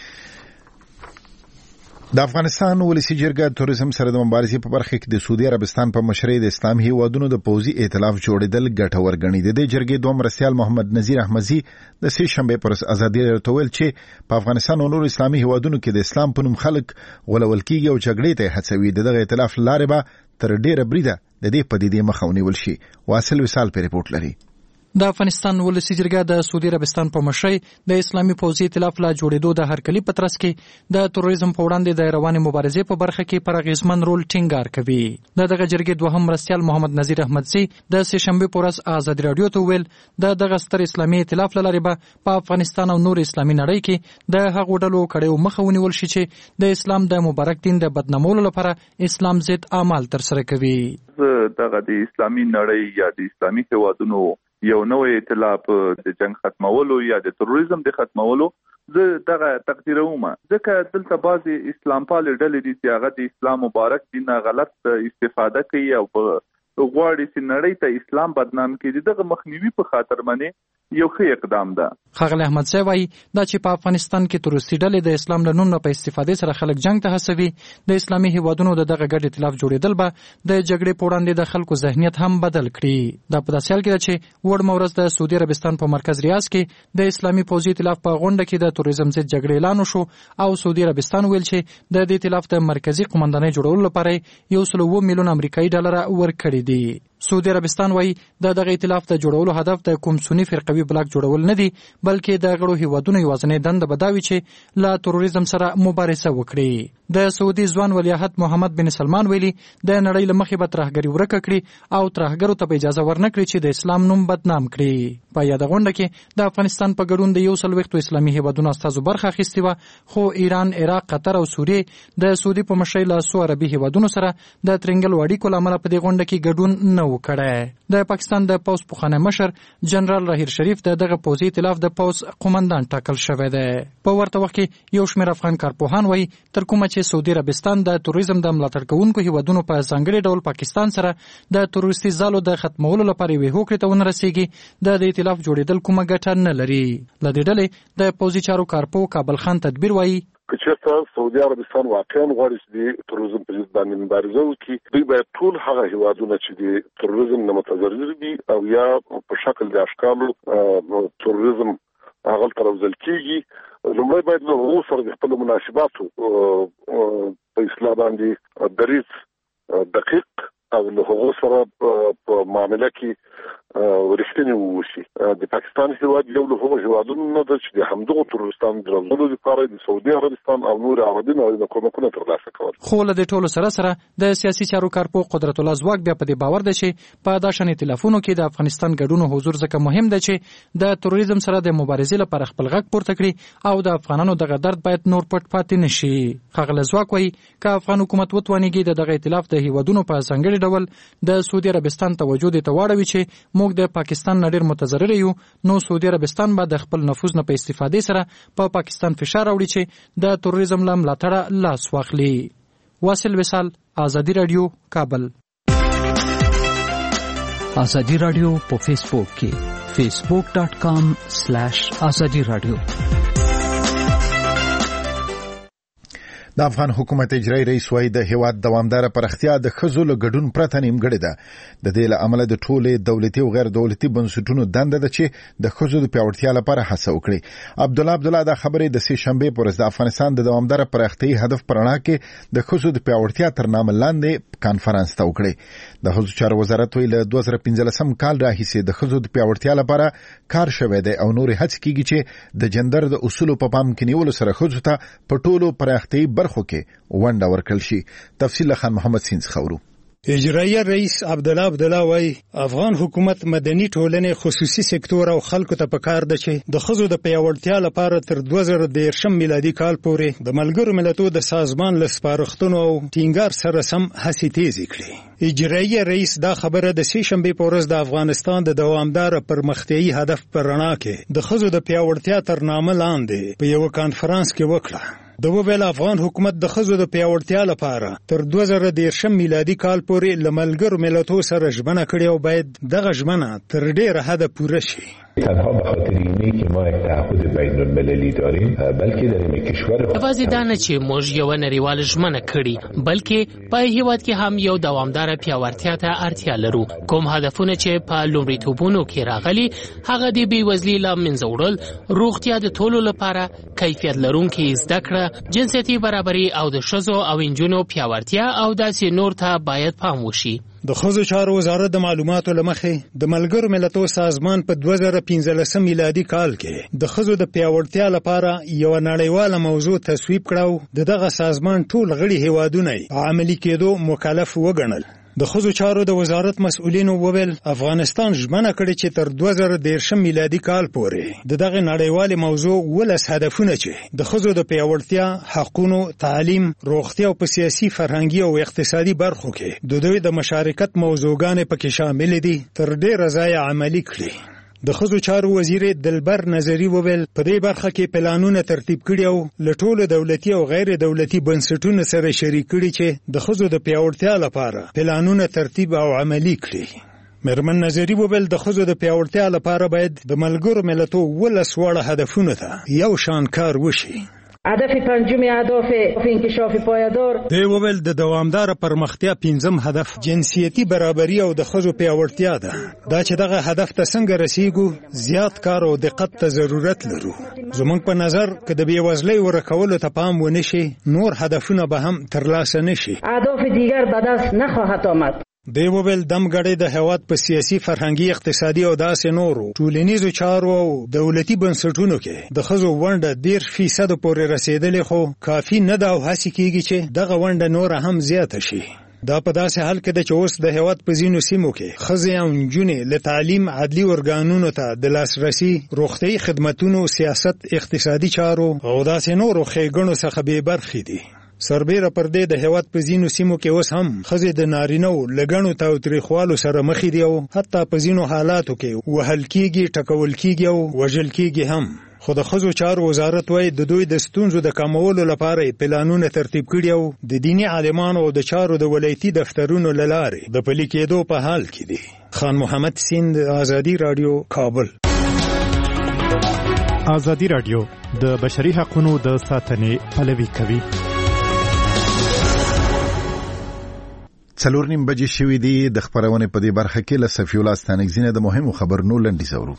د افغانستان ولسی جرګه توریزم سره د مبارزې په برخه کې د سعودي عربستان په مشرۍ د اسلامي هیوادونو د پوځي ائتلاف جوړېدل ګټور ګڼي. د جرګې دوه مرستیال محمد نذیر احمدزي د سې شنبه پر ازادي رادیو ویل چې په افغانستان او نورو اسلامي هیوادونو کې د اسلام په نوم خلک غولول کیږي او جګړې ته هڅوي. دغه ائتلاف لارې به تر ډیره بریده د دې پدیدې مخه ونیول شي. واصل وصال په ریپورت لري. د افغانستان ولسی جرګه د سعودي عربستان په مشرۍ د اسلامي پوځي ائتلاف لا جوړېدو د هرکلي په ترڅ کې د تروریزم په وړاندې د روانې مبارزې په برخه کې پر اغیزمن رول ټینګار کوي. دغه جرګې دوهم مرستیال محمد نذیر احمدزي د سې شنبه په ورځ ازادي رادیو ته ویل دغه ستر اسلامي ائتلاف لاري به په افغانستان او نور اسلامي نړۍ کې د هغو ډلو کړهو مخه ونیول شي چې د اسلام د مبارک دین د بدنامولو لپاره اسلام ضد اعمال ترسره کوي. دغه د اسلامي نړۍ یا د اسلامي هیوادونو یو نوې ائتلاف د جنگ ختمولو یا د تروریزم د ختمولو زه دغه تقدیروم ځکه دلته بعضی اسلام پال ډلې دي چې هغه د اسلام مبارک دین غلط استفاده کوي او غواړي چې نړۍ ته اسلام بدنام کړي. دغه مخنیوي په خاطر باندې یو ښه اقدام ده. ښاغلی احمدزی وایي دا چې په افغانستان کې تروریستي ډلې د اسلام له نوم نه په استفادې سره خلک جنگ ته هڅوي. د اسلامي هیوادونو د دغه ګډ ائتلاف جوړېدل به د جګړې په وړاندې د خلکو ذهنیت هم بدل کړي. دا په داسې حال کې ده چې وړمه ورځ د سعودي عربستان په مرکز ریاض کې د اسلامي پوځي ائتلاف په غونډه کې د تروریزم ضد جګړې اعلان وشو او سعودي عربستان ویل چې د دې ائتلاف د مرکزي قومندانۍ جوړولو لپاره 1.7 میلیون امریکایي ډالر ورکړي دي. سعودي عربستان وایي د دغه ائتلاف د جوړولو هدف د کوم سنی فرقوي بلاک جوړول نه دي، بلکې د غړو هیوادونو یوازینۍ دنده به دا وي چې له تروریزم سره مبارزه وکړي. د سعودي ځوان ولیعهد محمد بن سلمان ویلي د نړۍ له مخې به ترهګري ورکه کړي او ترهګرو ته به اجازه ورنکړي چې د اسلام نوم بدنام کړي. په یاد غونډه کې د افغانستان په ګډون د 140 اسلامي هیوادونو استازو برخه اخیستې وه، خو ایران، عراق، قطر او سوریې د سعودي په مشرۍ له څو عربي هیوادونو سره د ترنګل اړیکو له امله په دې غونډه کې ګډون نه وکړی. د پاکستان د پوځ پخوانی مشر جنرال راهیر شریف د دغه پوځي ائتلاف د پوځ قومندان ټاکل شوی دی. په ورته وخت کې یو شمېر افغان کارپوهان وایي تر کومه چې سعودي عربستان د تروریزم د ملاتړ کوونکو هیوادونو په ځانګړي ډول پاکستان سره د تروریستي ځالو د ختمولو لپاره یوې هوکړې ته ونه رسېږي، د ائتلاف جوړېدل کومه ګټه نه لري. له دې ډلې د پوځي چارو کارپو کابل خان تدبیر وایي که چېرته سعودي عربستان واقعا غواړي چې د تروریزم په ضد باندې مبارزه وکړي، دوی باید ټول هغه هیوادونه چې د تروریزم نه متضرر دي او یا په شکل د اشکالو تروریزم هغه ته راوځل کېږي، لومړی باید له هغو سره د خپلو مناسباتو په اصلاح باندې دریځ دقیق او له هغو سره په معامله کې ورښتینی ووشي. د پاکستان هیواد یو له هغو هیوادونو نه ده چې د همدغو تروریستانو د راوړلو لپاره د سعودي عربستان او نور عربي نړۍ کومکونه ترلاسه کول. خو له دې ټولو سره سره د سیاسي چارو کارپو قدرت الله ځواک بیا په دې باور دی چې په دا شان ائتلافونو کې د افغانستان ګډون حضور ځکه مهم دی چې د تروریزم سره د مبارزې لپاره خپل غږ پورته کړي او د افغانانو دغه درد باید نور پټ پاتې نشي. ښاغلی ځواک وایي که افغان حکومت وتوانېږي د دغه ائتلاف د هیوادونو په ځانګړي ډول د سعودي عربستان توجه دې ته واړوي چې موږ د پاکستان نه ډېر متضرر یو، نو سعودي عربستان به د خپل نفوذ نه په استفادې سره په پاکستان فشار راوړي چې د تروریزم له ملاتړه لاس واخلي. واصل وصال، آزادي رادیو، کابل. آزادي رادیو په فیسبوک کې facebook.com/azadi radio. د افغان حکومت اجرایی رئیس وايي د هیواد دوامداره پرختیا د ښځو له ګډون پرته نیمګړې ده. د دې له امله د ټولې دولتي او غیر دولتي بنسټونو دنده ده چې د ښځو د پیاوړتیا لپاره هڅه وکړي. عبدالله دا خبرې د سې شنبې پر ورځ د افغانستان د دوامداره پرختیا هدف پر رڼا کې د ښځو د پیاوړتیا تر نامه لاندې کانفرنس ته وکړي. د ښځو چارو وزارت ویل 2015 کال راهیسې د ښځو د پیاوړتیا لپاره کار شوی دی او نور هڅې کیږي چې د جندر د اصولو په پام کې نیولو سره ښځو ته په ټولو پرختیایي برخو کې ونډه ورکړل شي. تفصیل خان محمد سینز خورو. اجرایه رئیس عبدالله وای افغان حکومت مدني ټولنې خصوصي سکتور او خلکو ته پکار ده چې د ښځو د پیاوړتیا لپاره تر 2013 میلادي کال پورې د ملګرو ملتونو د سازمان له سپارښتنو او ټینګار سره سم هڅې تیزې کړي. اجرایه رئیس دا خبره د سې شنبې په ورځ د افغانستان د دوامداره پرمختیایي هدف پر رڼا کې د ښځو د پیاوړتیا تر نامه لاندې په یو کانفرنس کې وکړه. د ویل افغان حکومت د ښځو د پیاوړتیا لپاره تر 2013 میلادي کال پورې له ملګرو ملتونو سره ژمنه کړې او باید دغه ژمنه تر ډیره حده پوره شي. تنها به خاطر اینه که ما یک تعهد بین المللی داریم بلکې در کشور یوازې دا نه چې موږ یو نړیوال ژمنه کړې بلکې په هیواد کې هم یو دوامداره پیاوړتیا ته اړتیا لرو. کوم هدفونه چې په لومړیتوبونو کې راغلي هغه د بېوزلۍ له منځه وړل، روغتیا د ټولو لپاره، کیفیت لرونکې زده کړه، جنسیتي برابري او د ښځو او نجونو پیاوړتیا او داسې نور ته باید پام وشي. د ښځو چارو وزارت د معلوماتو له مخې د ملګرو ملتونو سازمان په 2015 میلادي کال کې د ښځو د پیاوړتیا لپاره یو نړیواله موضوع تصویب کړه. دغه سازمان ټول غړي هیوادونه عملي کېدو مکلف وګڼل. د ښځو چارو د وزارت مسؤلینو وویل افغانستان ژمنه کړې چې تر 2013 میلادي کال پورې دغه نړیوالې موضوع 12 هدفونه چې د ښځو د پیاوړتیا، حقونو، تعلیم، روغتیا او په سیاسي، فرهنګي او اقتصادي برخو کې د دوی د مشارکت موضوعګانې پکې شامل دي تر ډیره ځایه عملي کړي. د ښځو چارو وزیر دلبر نظری وویل په دې برخه کې پلانونه ترتیب کړي او له ټولو دولتي او غیر دولتي بنسټونو سره شریک کړي چې د ښځو د پیاوړتیا لپاره پلانونه ترتیب او عملي کړي. میرمن نظری وویل د ښځو د پیاوړتیا لپاره باید د ملګرو ملتونو 12 واړه هدفونو ته یو شان کار وشي. هدف پنجم اهداف انکشاف پایدار دی وویل د دوامداره پرمختیا پنځم هدف جنسیتي برابري او د ښځو پیاوړتیا ده. دا چې دغه هدف ته څنګه رسیږو زیات کار او دقت ته ضرورت لرو. زموږ په نظر که د بېوزلۍ ورکولو ته پام ونشي نور هدفونه به هم ترلاسه نشي. اهداف دیگر به دست نخواهد آمد. دی وویل دمګړې د هیواد په سیاسي فرهنګي اقتصادي او داسې نورو ټولنیزو چارو او دولتي بنسټونو کې د ښځو ونډه 10% پورې رسیدلې خو کافي نه ده او هڅې کیږي چې دغه ونډه نوره هم زیاته شي. دا په داسې حال کې ده چې اوس د هیواد په ځینو سیمو کې ښځې او نجونې له تعلیم، عدلي ارګانونو ته د لاسرسي، روغتیايي خدمتونو، سیاست، اقتصادي چارو او داسې نورو ښېګڼو څخه بې برخې دي. سربیره پر دې د هیواد په ځینو سیمو کې اوس هم ښځې د نارینهو له ګڼو تاوتریخوالو سره مخې دي او حتی په ځینو حالاتو کې وهل کېږي، ټکول کېږي او وژل کېږي هم. خو د ښځو چارو وزارت وایي د دوی د ستونزو د کمولو لپاره پلانونه ترتیب کړي او د دیني عالمانو او د چارو د ولایتي دفترونو له لارې د پلي کېدو په حال کې دي. خان محمد سیند، آزادي رادیو، کابل. آزادي رادیو د بشري حقوقو د ساتنې پلوي کوي. 4:30 بجې شوې دي. د خبرونې په دې برخه کې له صفي الله ستانکزینه د مهمو خبرونو لنډیز اورو.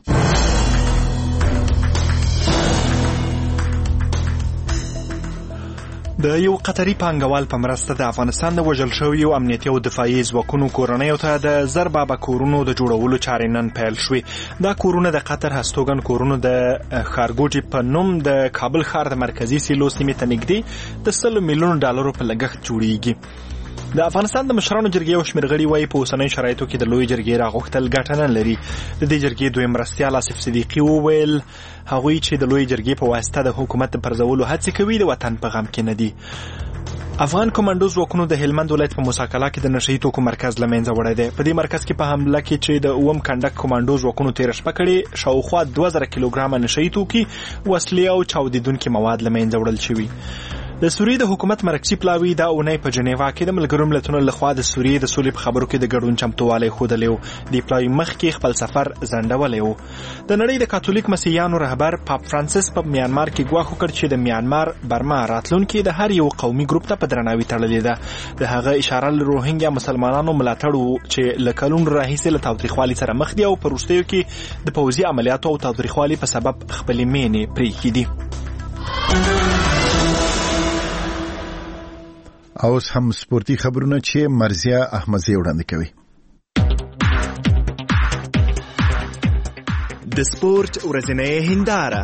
د یو قطري پانګوال په مرسته د افغانستان د وژل شویو امنیتي او دفاعي ځواکونو کورنیو ته د زربابه کورونو د جوړولو چارې نن پیل شوې. دا کورونه د قطر هستوګن کورونو د خارګوټي په نوم د کابل ښار د مرکزي سیلو سیمې ته نږدې د $100 میلیون په لګښت جوړیږي. د افغانستان د مشرانو جرګې او شمېر غړي وایي په اوسنیو شرایطو کې د لوی جرګې راغوښتل ګټه نه لري. د دې جرګې دویم مرستیال آصف صدیقي وویل هغوی چې د لوی جرګې په واسطه د حکومت د پرځولو هڅې کوي د وطن په غم کې نه دي. افغان کمانډو ځواکونو د هلمند ولایت په موسی کلا کې د نشهیي توکو مرکز له منځه وړی دی. په دې مرکز کې په حمله کې چې د 9م کنډک کمانډو ځواکونو تېره شپه کړې شاوخوا 2000 کیلوګرامه نشهیي توکي، وسلې او چاودیدونکي مواد له منځه وړل شوي. د سوریې د حکومت مرکزي پلاوي دا اونۍ په جنیوا کې د ملګرو ملتونو لخوا د سوریې د سولې په خبرو کې د ګډون چمتووالی ښودلی و. دې پلاوي مخکې خپل سفر ځنډولی و. د نړۍ د کاتولیک مسیحیانو رهبر پاپ فرانسیس په میانمار کې ګواښ وکړ چې د میانمار برما راتلونکې د هر یو قومي ګروپ ته په درناوي تړلې ده. د هغه اشاره له روهینګیا مسلمانانو ملاتړ و چې له کلونو راهیسې له تاوتریخوالي سره مخ دي او په وروستیو کې د پوځي عملیاتو او تاوتریخوالي په سبب خپلې مینې پرېښي دي. اوس هم سپورتي خبرونه چې مرزیه احمدزی وړاندې کوي. د سپورت ورځنۍ هنداره.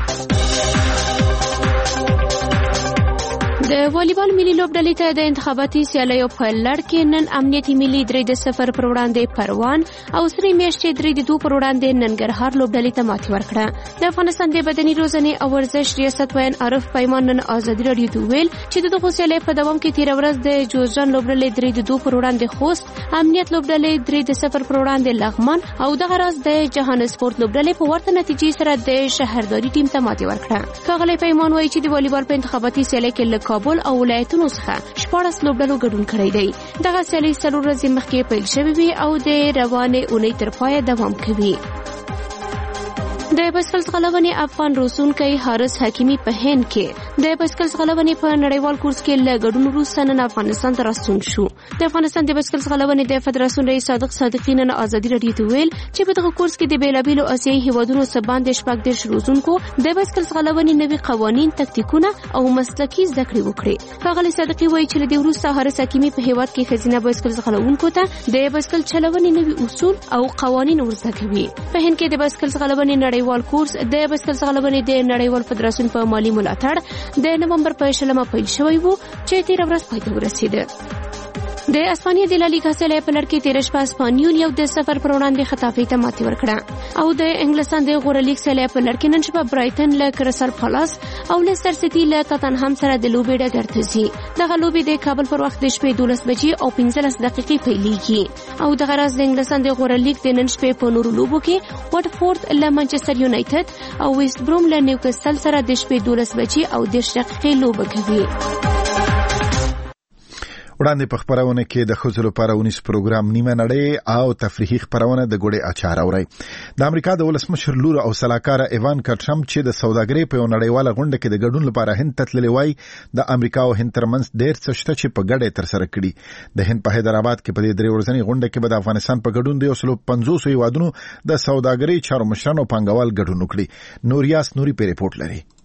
د والیبال ملي لوبډلې ته د انتخاباتي سیالیو په لړ کې نن امنیتي ملي 3-0 پر وړاندې پروان او سری میاشتې 3-2 پر وړاندې ننګرهار لوبډلې ته ماتې ورکړه. د افغانستان د بدني روزنې او ورزش ریاست وین عارف پیمان نن آزادي رادیو ته ویل چې دغه سیالۍ په دوام کې تیر ورځ د جوزجان لوبډلې 3-2 پر وړاندې خوست، امنیت لوبډلې 3-0 پر وړاندې لغمان او دغه راز د جهان سپورت لوبډلې په ورته نتیجې سره د شهرداري ټیم ته ماتې ورکړه. ښاغلی پیمان وایي چې د والیبال په انتخاباتي سیالۍ کې کابل او ولایتونو څخه 14 لوبډلو ګډون کړی دی. دغه سیالۍ 4 ورځې مخکې پیل شوې وي او د روانې اونۍ تر پایه دوام کوي. د بایسکل ځغلونې افغان روسونکی حارث حکیمي په هند کې د بایسکل ځغلونې په نړیوال کورس کې له ګډون وروسته نن افغانستان ته راستون شو. د افغانستان د بایسکل ځغلونې د فدراسیون رئیس صادق صادقي نن آزادي رادیو ته ویل چې په دغه کورس کې د بیلابیلو آسیایي هیوادونو څخه باندې 14 روزونکو د بایسکل ځغلونې نوي قوانین، تکتیکونه او مسلکي زده کړې وکړي. ښاغلی صادقي وایي چې له دې وروسته حارث حکیمي په هیواد کې ښځینه بایسکل ځغلونکو ته د بایسکل چلونې نوي اصول او قوانین ورزده کوي. په هند کې د بایسکل ځغلونې نړیوال کورس د بایسکل ځغلونې د نړیوال فدراسیون په مالی ملاتړ د نومبر په 20 پیل شوی وو چې تیر ورځ پای ته ورسېده. د اسپانیا د لالیګا سیالۍ په لړ کې تیر شپه اسپانیول 1-0 پر وړاندې خطافي ته ماتې ورکړه او د انګلستان د غوره لیګ سیالۍ په لړ کې نن شپه برایټن له کرسل پالاس او لیستر سیټي له تاتنهام سره د لوبې ډګر ته ځي. دغه لوبې د کابل پر وخت د شپې 12 بجې او 15 دقیقې پیلېږي او دغه راز د انګلستان د غوره لیګ د نن شپې په نورو لوبو کې واتفورد له مانچستر یونایټډ او ویسټ بروم له نیوکاسل سره د شپې 12 بجې او 10 دقیقې لوبه کوي. وړاندې په خبرونه کې د ښځو لپاره ونیس پروګرام نیمه نړۍ او تفریحي خبرونه د ګوړې اچار اوري. د امریکا د ولسمشر لور او سلاکار ایوانکا ټرمپ چې د سوداګرۍ په نړیواله غونډه کې د ګډون لپاره هند ته تللی وای، د امریکا او هند ترمنځ ډېر څه شته چې په ګډه تر سره کړي. د هند په حیدرآباد کې په دې 3 ورځنۍ غونډه کې به د افغانستان په ګډون د 150 هیوادونو د سوداګرۍ چارو مشرانو پانګوال ګډون وکړي. نوریاس نوري په ریپورت لري.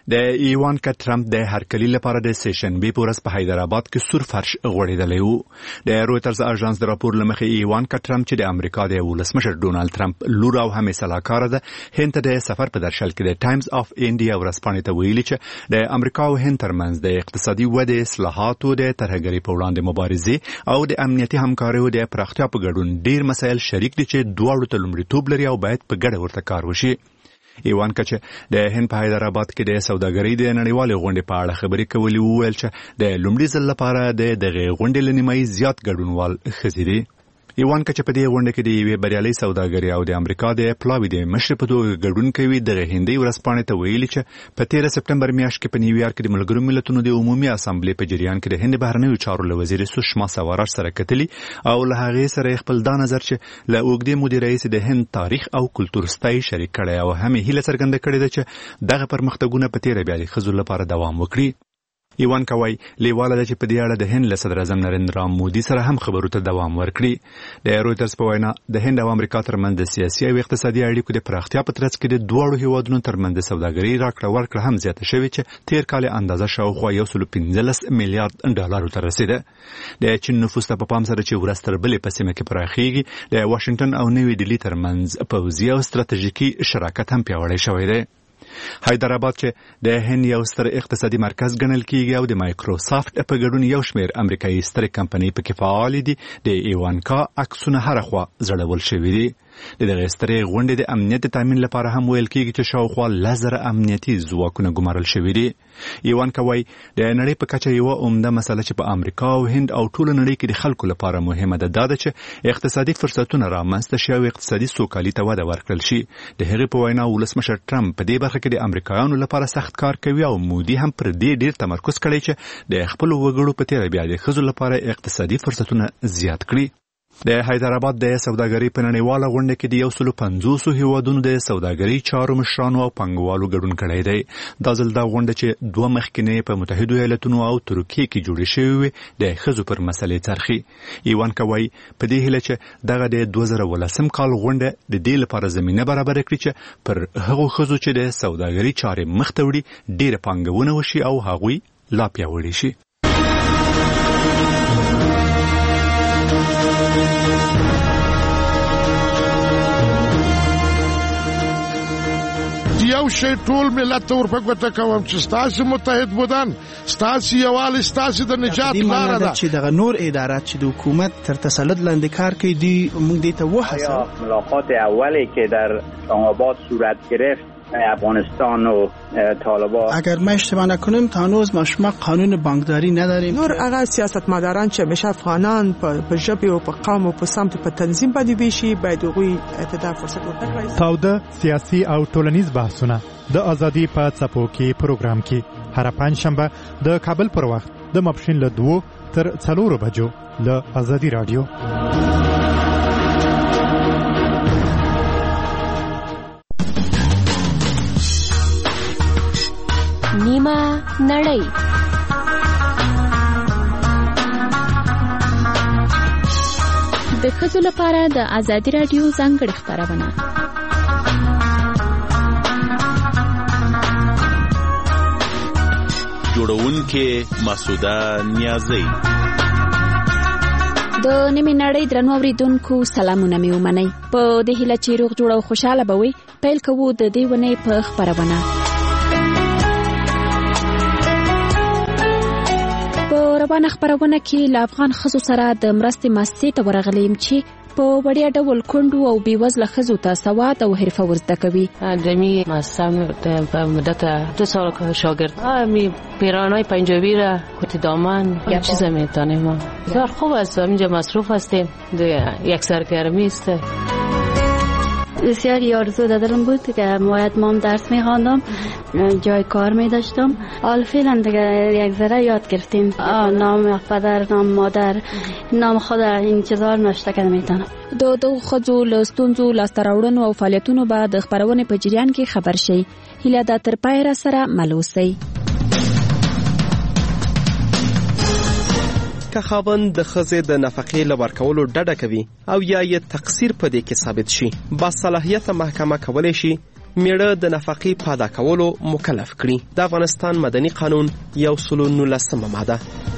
د ایوانکا ټرمپ د هرکلی لپاره د سیشنبې په ورځ په حیدرآباد کې سور فرش غوړېدلی و. د رویټرز اژانس د راپور له مخې ایوانکا ټرمپ چې د امریکا د ولسمشر ډونالد ټرمپ لور او هم سلاکاره ده هند ته د سفر په درشل کې د ټایمز اف انډیا ورځپاڼې ته ویلي چې د امریکا او هند ترمنځ د اقتصادي ودې اصلاحاتو د ترهګرۍ په وړاندې مبارزې او د امنیتي همکاریو د پراختیا په ګډون ډیر مسایل شریک دي چې دواړو ته لومړیتوب لري او باید په ګډه ورته کار وشي. ایوانکا چې د هند په حیدرآباد کې د سوداګرۍ د نړیوالې غونډې په اړه خبرې کولې وویل چې د لومړي ځل لپاره د دغې غونډې له نیمایي زیات ګډونوال ښځې دي. ایوانکا چې په دې غونډه کې د یوې بریالۍ سوداګرۍ او د امریکا د پلاوي د مشر په توګه ګډون کوي دغه هندي ورځپاڼې ته ویلي چې په 13 سپټمبر میاشت کې په نیویارک کې د ملګرو ملتونو د عمومي اسامبلې په جریان کې د هند بهرنیو چارو له وزیر سشما سوراج سره کتلي او له هغې سره خپل دا نظر چې له اوږدې مودې راهیسې د هند تاریخ او کلتور ستایي شریک کړی او هم هیله څرګنده کړې ده چې دغه پرمختګونه په تیره بیا د ښځو لپاره دوام وکړي. ایوانکا وایي لیواله ده چې په دې اړه د هند له صدر اعظم نریندرا مودي سره هم خبرو ته دوام ورکړي. د رویټرز په وینا د هند او امریکا ترمنځ د سیاسي او اقتصادي اړیکو د پراختیا په ترڅ کې د دواړو هیوادونو ترمنځ د سوداګرۍ راکړه ورکړه هم زیاته شوې چې تیر کال اندازه شاوخوا 115 میلیارډ ډالرو ته رسیده. د چین نفوس ته په پام سره چې ورځ تر بلې په سیمه کې پراخیږي د واشنگټن او نوې ډیلي ترمنځ پوځي او ستراتیژیکي شراکت هم پیاوړی شوی دی. حیدرآباد چې د هند یو ستر اقتصادي مرکز ګڼل کیږي او د مایکروسافت په ګډون یو شمېر امریکایي سترې کمپنۍ پکې فعال دي. د ایوانکا عکسونه هره خوا زړول شوي دي. د دغه سترې غونډې د امنیت تامین لپاره هم ویل کیږي چې شاوخوا 10,000 امنیتي ځواکونه ګمارل شوي دي. ایوانکا وایي د نړۍ په کچه یوه عمده مسله چې په امریکا او هند او ټوله نړۍ کې د خلکو لپاره مهمه ده دا ده چې اقتصادي فرصتونه رامنځته شي او اقتصادي سوکالي ته وده ورکړل شي. د هغې په وینا ولسمشر ټرمپ په دې برخه کې د امریکایانو لپاره سخت کار کوي او مودي هم پر دې ډیر تمرکز کړی چې د خپل وګړو په تیره بیا د ښځو لپاره اقتصادي فرصتونه زیات کړي. د حیدرآباد د سوداګرۍ په نړیواله غونډه کې د 150 هیوادونو د سوداګرۍ چارو مشرانو او پانګوالو ګډون کړی دی. دا ځل دا غونډه چې دوه مخکینې په متحدو ایالتونو او ترکیه کې جوړې شوې وې د ښځو پر مسلې څرخي. ایوانکا وایي په دې هیله چې دغه د 2018 کال غونډه د دې لپاره زمینه برابر کړي چې پر هغو ښځو چې د سوداګرۍ چارې مخ ته وړي ډېره پانګونه وشي او هغوی لا پیاوړي شي. یو شی ټول ملت ته ورپګوته کوم چې ستاسو متحد بودن ستاسو یووالی ستاسو د نجات لاره ده چې دغه نور ادارات چې د حکومت تر تسلط لاندې کار کوي دی موږ دې ته وحصل. ملاقات اولی که در اسلام آباد صورت گرفت افغانستان و طالبان اگر ما اشتباه نکنیم تا هنوز ما شما قانون بانکداری نداریم. نور هغه سیاستمداران چې همیشه افغانان په ژبه او په قوم او په سمت په تنظیم باندې ویشي باید هغوی ته فرصت ورکړي. تاوده سیاسي او ټولنیز بحثونه د ازادي په څپو کې پروګرام کې هر پنځشنبه د کابل پر وخت د ماپښین له 2 تر 4 بجو له ازادي رادیو. نیمه نړۍ د ښځو لپاره د ازادي رادیو ځانګړې خپرونه. جوړونکې مسعوده نیازی. د نیمه نړۍ درنو اوریدونکو سلامونه مې ومنئ. په دې هیله چې روغ جوړ او خوشاله به وئ پیل کوو د دې ونې په خپرونه. روانه خبرونه کې له افغان ښځو سره د مرستې مؤسسې ته ورغلیم چې په وړیا ډول کونډو او بیوزله ښځو ته سواد او حرفه ورزده کوي. دمی مؤسسه به مدت 2 سال شاگرد می پیرانای پنجابی را کت دامن یک چیز میتونیم. بسیار خوب است. اینجا مصروف هستیم. یک سرگرمی است. بسیاری آرزو دادم بود که باید مام درس میخواندم جای کار میداشتم. حال فعلا دیگه یک ذره یاد گرفتیم. نام پدر نام مادر نام خود این چیزا رو نوشته کړم میتونم. دو ښځو له ستونزو لاسته راوړنو او فعالیتونو به د خبرونې په جریان کې خبر شي. هیله ده تر پای را سره مل اوسئ. که خاوند د ښځې د نفقې له ورکولو ډډه کوي او یا یې تقصیر په دې کې ثابت شي با صلاحیت محکمه کولی شي میړه د نفقې په ادا کولو مکلف کړي. د افغانستان مدني قانون 119 ماده.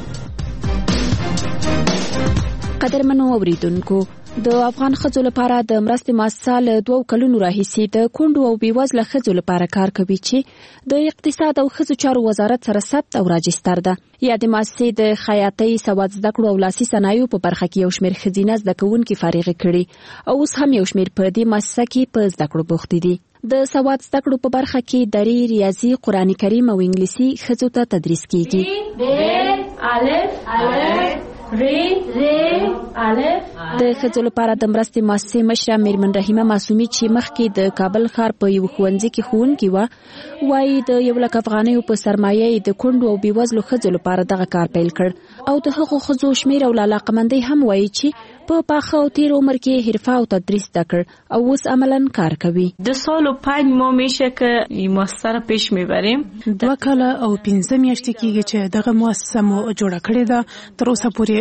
قدرمنو اوریدونکو، د افغان ښځو لپاره د مرستې مؤسسه له 2 کلونو راهیسې د کونډو او بېوزله ښځو لپاره کار کوي چې د اقتصاد او ښځو چارو وزارت سره ثبت او راجستر ده. یا د مؤسسې د خیاطۍ، سواد زده کړو او لاسي صنایعو په برخه کې یو شمېر ښځینه زده کوونکي فارغې کړي او اوس هم یو شمېر په دې مؤسسه کې په زده کړو بوختې دي. د سواد زده کړو په برخه کې دري، ریاضي، قرآن کریم او انګلیسي ښځو ته تدریس کیږي. د ښځو لپاره د مرستې مؤسسې مشره میرمن رحیمه معصومي چې مخکې د کابل ښار په یو ښوونځي کې ښوونکې وه، وایي د 1,00,000 افغانیو په سرمایه د کونډو او بېوزلو ښځو لپاره دغه کار پیل کړ او د هغو ښځو شمېر او علاقمندۍ هم وایي چې په پاخه او تیر عمر کې حرفه او تدریس زده کړ او اوس عملاً کار کوي. 2 سال و 5 ماه میشه که این مؤسسه را پیش میبریم. 2 کاله او 15 میاشتې کېږي چې دغه مؤسسه مو جوړه کړې ده. تر اوسه پورې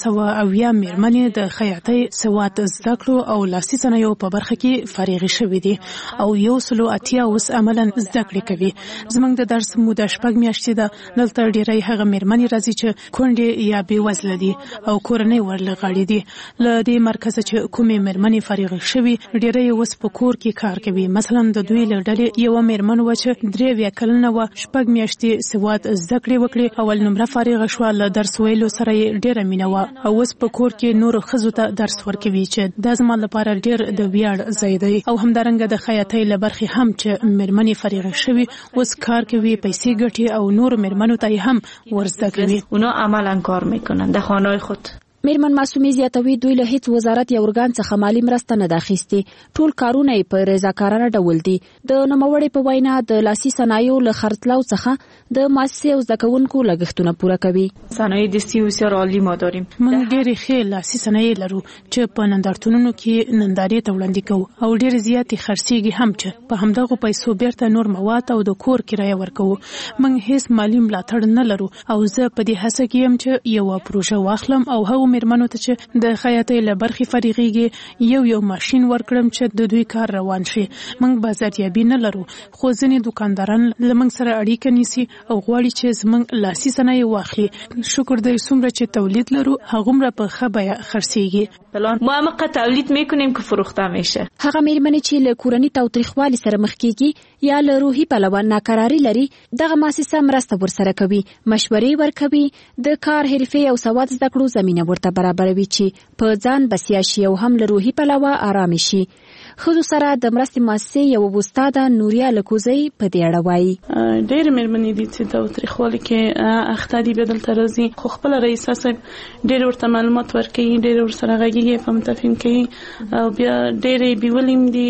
200 میرمنې د خیاطۍ، سواد زده کړو او لاسي صنایعو په برخه کې فارغې شوې دي او 180 اوس عملاً زده کړې کوي. زموږ د درس موده 6 میاشتې ده. دلته ډېری هغه میرمنې راځي چې کونډې یا بېوزله دي او کورنۍ ورلغړې دي. له دې مرکزه چې کومې میرمنې فارغې شوي ډېری اوس په کور کې کار کوي. مثلا د دوی له ډلې یوه میرمن وه چې 3 کلنه وه، 6 میاشتې سواد زده کړې وکړې. اول نمره فارغه شوه. له درس ویلو سره یې ډېره مینه وه او اوس په کور کې نورو ښځو ته درس ورکوي چې دا زما لپاره ډېر د ویاړ ځای دی. او همدارنګه د خیاطۍ له برخې هم چې میرمنې فارغې شوي اوس کار کوي، پیسې ګټي او نور میرمنو ته هم ورزده کوي. اونا عملاً کار میکنن در خانه‌های خود. میرمن معصومي زیاتوي دوی له هیڅ وزارت یا ارګان څخه مالی مرسته نه اخیستې. ټول کارونه یې په رضاکارانه ډول دي. د نوموړې په وینا د لاسي صنایعو له خرڅلاو څخه د مؤسسې او زده کوونکو لګښتونه پوره کوي. صنایع دستي بسیار عالی ما داریم. موږ ډېرې ښې لاسي صنایع لرو چې په نندارتونونو کې نندارې ته وړاندې کوو او ډېر زیاتې خرڅېږي هم چې په همدغو پیسو بیرته نور مواد او د کور کرایه ورکوو. موږ هیڅ مالی ملاتړ نه لرو او زه په دې هڅه کې یم چې یوه پروژه واخلم او هغو میرمنو ته چې د خیاطۍ له برخې فارغېږي یو ماشین ورکړم چې د دوی کار روان شي. موږ بازاریابي نه لرو، خو ځینې دکانداران له موږ سره اړیکه نیسي او غواړي چې زموږ لاسي صنایع واخلي. شکر دی څومره چې تولید لرو هغومره په ښه بیه خرڅېږي. ما همقدر تولید میکنیم که فروخته میشه. هغه میرمنې چې له کورني تاوتریخوالي سره مخ کېږي یا له روحي پلوه ناکراري لري، دغه مؤسسه مرسته ورسره کوي، مشورې ورکوي، د کار، حرفې او سواد زده کړو زمینه ورته برابروي چې په ځان بسیا شي او هم له روحي پلوه آرام شي. ښځو سره د مرستې مؤسسې یوه استاده نوریا لکوزۍ په دې اړه وایي. ډېرې میرمنې دي چې تاوتریخوالي کې اخته دي، بیا دلته راځي، خو خپله رئیسه صاحب ډېر ورته معلومات ورکوي، ډېر ورسره غږېږي، په متفهم کوي او بیا ډېرې بیولیم دي،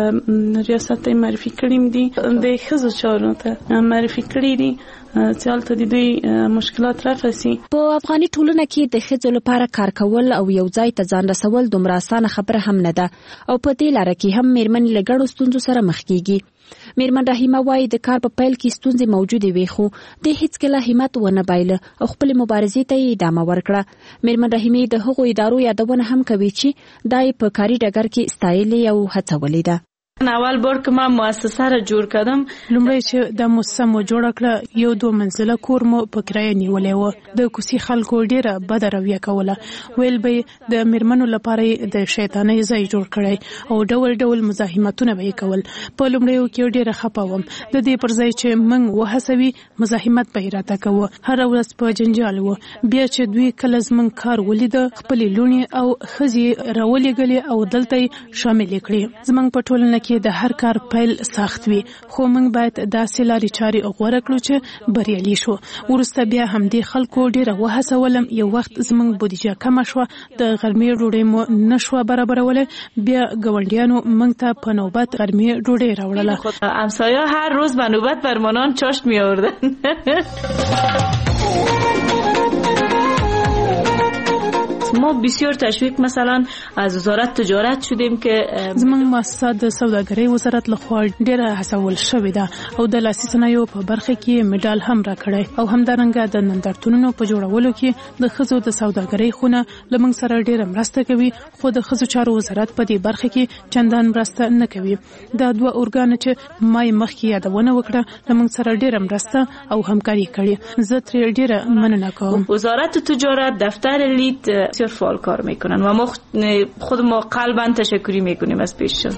ریاست ته معرفي کړیم دي، د ښځو چارو ته معرفي کړي دي چې هلته د دوی مشکلات رفع شي. په افغاني ټولنه کې د ښځو لپاره کار کول او یو ځای ته ځان رسول دومره اسانه خبره هم نه ده او په دې لاره کې هم میرمنې له ګڼو ستونزو سره مخ کېږي. میرمن رحیمه وایي د کار په پیل کې ستونزې موجودې وي خو د هیڅکله همت ونه بایله او خپلې مبارزې ته یې ادامه ورکړه. میرمن رحیمه د هغو ادارو یادونه هم کوي چې دا یې په کاري ډګر کې ستایلې او هڅولې ده. اول بار که من مؤسسه را جوړ کړم، لومړی چې د مؤسسه مو جوړ کړه 1-2 منزله کور مو په کرایه نیولې و. د کوڅې خلکو ډیره بده رویه کوله، ویل به د میرمنو لپاره د شیطانۍ ځای جوړ کړی او ډول ډول مزاحمتونه به کول. په لومړیو کې ډیره خپه وم، د دې پر ځای چې موږ وهڅوي مزاحمت به راته کوو، هر ورځ په جنجال و. بیا چې دوی کله زموږ کار ولید، خپل لونی او خزي راولېګلې او دلته شامل کړي. زموږ په ټولنه کې د هر کار پیل سخت وي، خو موږ باید داسې لارې چارې غوره کړو چې بریالي شو. وروسته بیا همدې خلکو ډیره وهڅولم. یو وخت زموږ بودیجه کمه شوه، د غرمې ډوډۍ مو نشوه برابرولی، بیا ګاونډیانو موږ ته په نوبت غرمې ډوډۍ راوړله. همسایه هر روز به نوبت برمانان چاشت می آوردن. ما بسیار تشویق مثلا از وزارت تجارت شدیم که زموږ مؤسسه د سوداګرۍ وزارت لخوا ډیره هڅول شوې ده او د لاسي صنایعو په برخه کې مډال هم راکړی او همدارنګه د نندارتونونو په جوړولو کې د ښځو د سوداګرۍ خونه لمنګ سره ډیره مرسته کوي، خو د ښځو چارو وزارت په دې برخه کې چندان مرسته نه کوي. دا دوه ارګان چې ما مخکې یادونه وکړه لمنګ سره ډیره مرسته او همکاري کړې، زه ترې ډیره مننه کوم. وزارت تجارت، دفتر لید بسیار فعال کار میکنن و ما خود ما قلبا تشکری میکنیم از پیششون.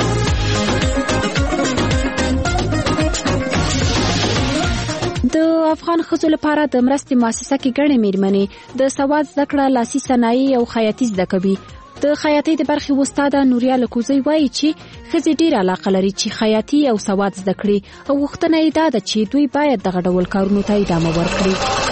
د افغان ښځو لپاره د مرستې مؤسسه کې ګڼې میرمنې د سواد زده کړه، لاسي صنایع او خیاطي زده کوي. د خیاطۍ د برخې استاده نوریا لکوزی وایي چې ښځې ډېر علاقه لري چې خیاطي او سواد زده کړي او غوښتنه یې دا ده چې دوی باید دغه ډول کارونو ته ادامه ورکړي.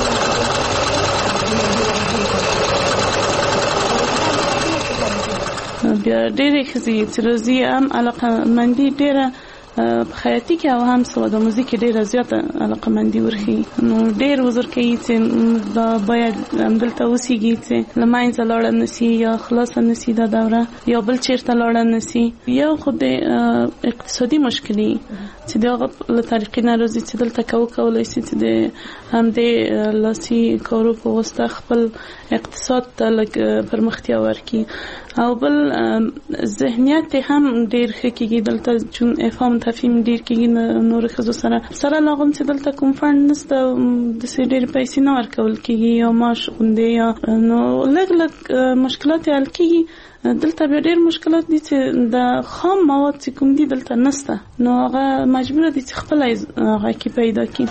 بیا ډېرې ښځې چې روزي هم علاقه مندي ډېره په خیاطي کې او هم سواد آموزي کې ډېره زیاته علاقه مندي ورښيي. نو ډېر وزر کوي چې باید همدلته اوسېږي چې له منځه لاړه نه سي یا خلاصه نه سي دا دوره یا بل چېرته لاړه نه سي. یو خو د اقتصادي مشکلې چې د هغه له طریقې نه راځي چې دلته کولی شي چې د همدې لاسي کارو په واسطه خپل اقتصاد ته لږ پرمختیا ورکړي او بل ذهنیت هم ډېر ښه کېږي دلته چون افهام تفهیم ډېر کېږي نورو ښځو سره لاغم چې دلته کوم فنډ نشته داسې ډېرې پیسې نه ورکول کېږي یا معاش غوندې یا نو لږ مشکلات یې حل کېږي. دلته بیا ډېر مشکلات دي چې د خام مواد چې کوم دي دلته نشته نو هغه مجبوره دي چې خپله هغه کې پیدا کړي.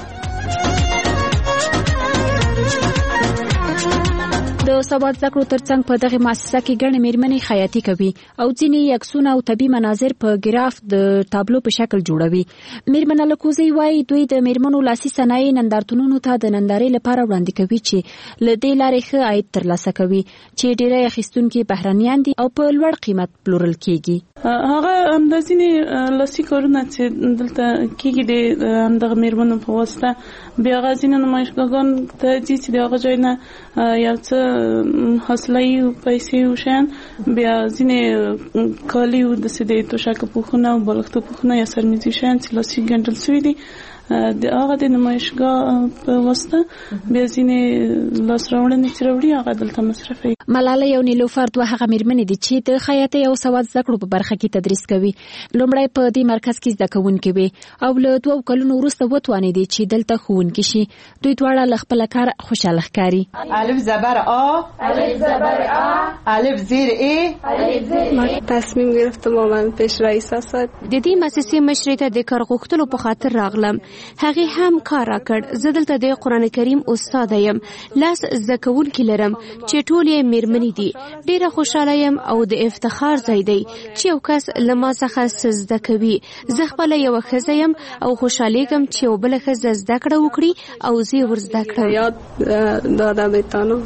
د سواد زده کړو ترڅنګ په دغه مؤسسه کې ګڼې میرمنې خیاطي کوي او ځینې عکسونه او طبي مناظر په ګراف د تابلو په شکل جوړوي. میرمنه لکوزی وایي دوی د میرمنو لاسي صنایع نندارتونونو ته د نندارې لپاره وړاندې کوي چې له دې لارې ښه عاید ترلاسه کوي چې ډېری اخیستونکي بهرنیان دي او په لوړ قیمت پلورل کېږي. هغه همداسې لاسي کارونه چې دلته کېږي د همدغه میرمنو په واسطه بیا هغه ځینې نمایشګاهګان ته ځي چې د هغه ځای نه یو څه حاصلې او پیسې وشین بیا ځینې کالي او د سده توشک پوښونه او بالښت پوښونه یا سرمیزي شین چې لاسي ګنډل شوی دي د هغه د نمایشګاه په واسطه بیا ځینې لاسراوړنې چې راوړي هغه دلته مصرفوي. ملاله یو نیلوفر دوه هغه میرمنې دي چې د خیاطۍ او سواد زده کړو په برخه کې تدریس کوي. لومړی په دې مرکز کې زده کوونکې وي او له 2 کلونو وروسته وتوانېدې چې دلته ښوونکې شي. دوی دواړه له خپل کار خوشاله ښکاري. الف زبر آ، الف زبر آ، الف زیر ای. ما تصمیم گرفتم من پیش رئیس اسد. د دې مؤسسې مشرې ته د کار غوښتلو په خاطر راغلم. هغه هم کار راکړ. زه دلته د قران کریم استاد یم. لاس زده کوونکي لرم چې ټول یې میرمنې دي. ډیره خوشاله یم او د افتخار ځای دی چې یو کس له ما څخه زده کوي. زه خپل یو ښځه یم او خوشالېږم چې یو بل ښځه زده کړه وکړي او زه ور زده کړم. یاد دادا بیتانو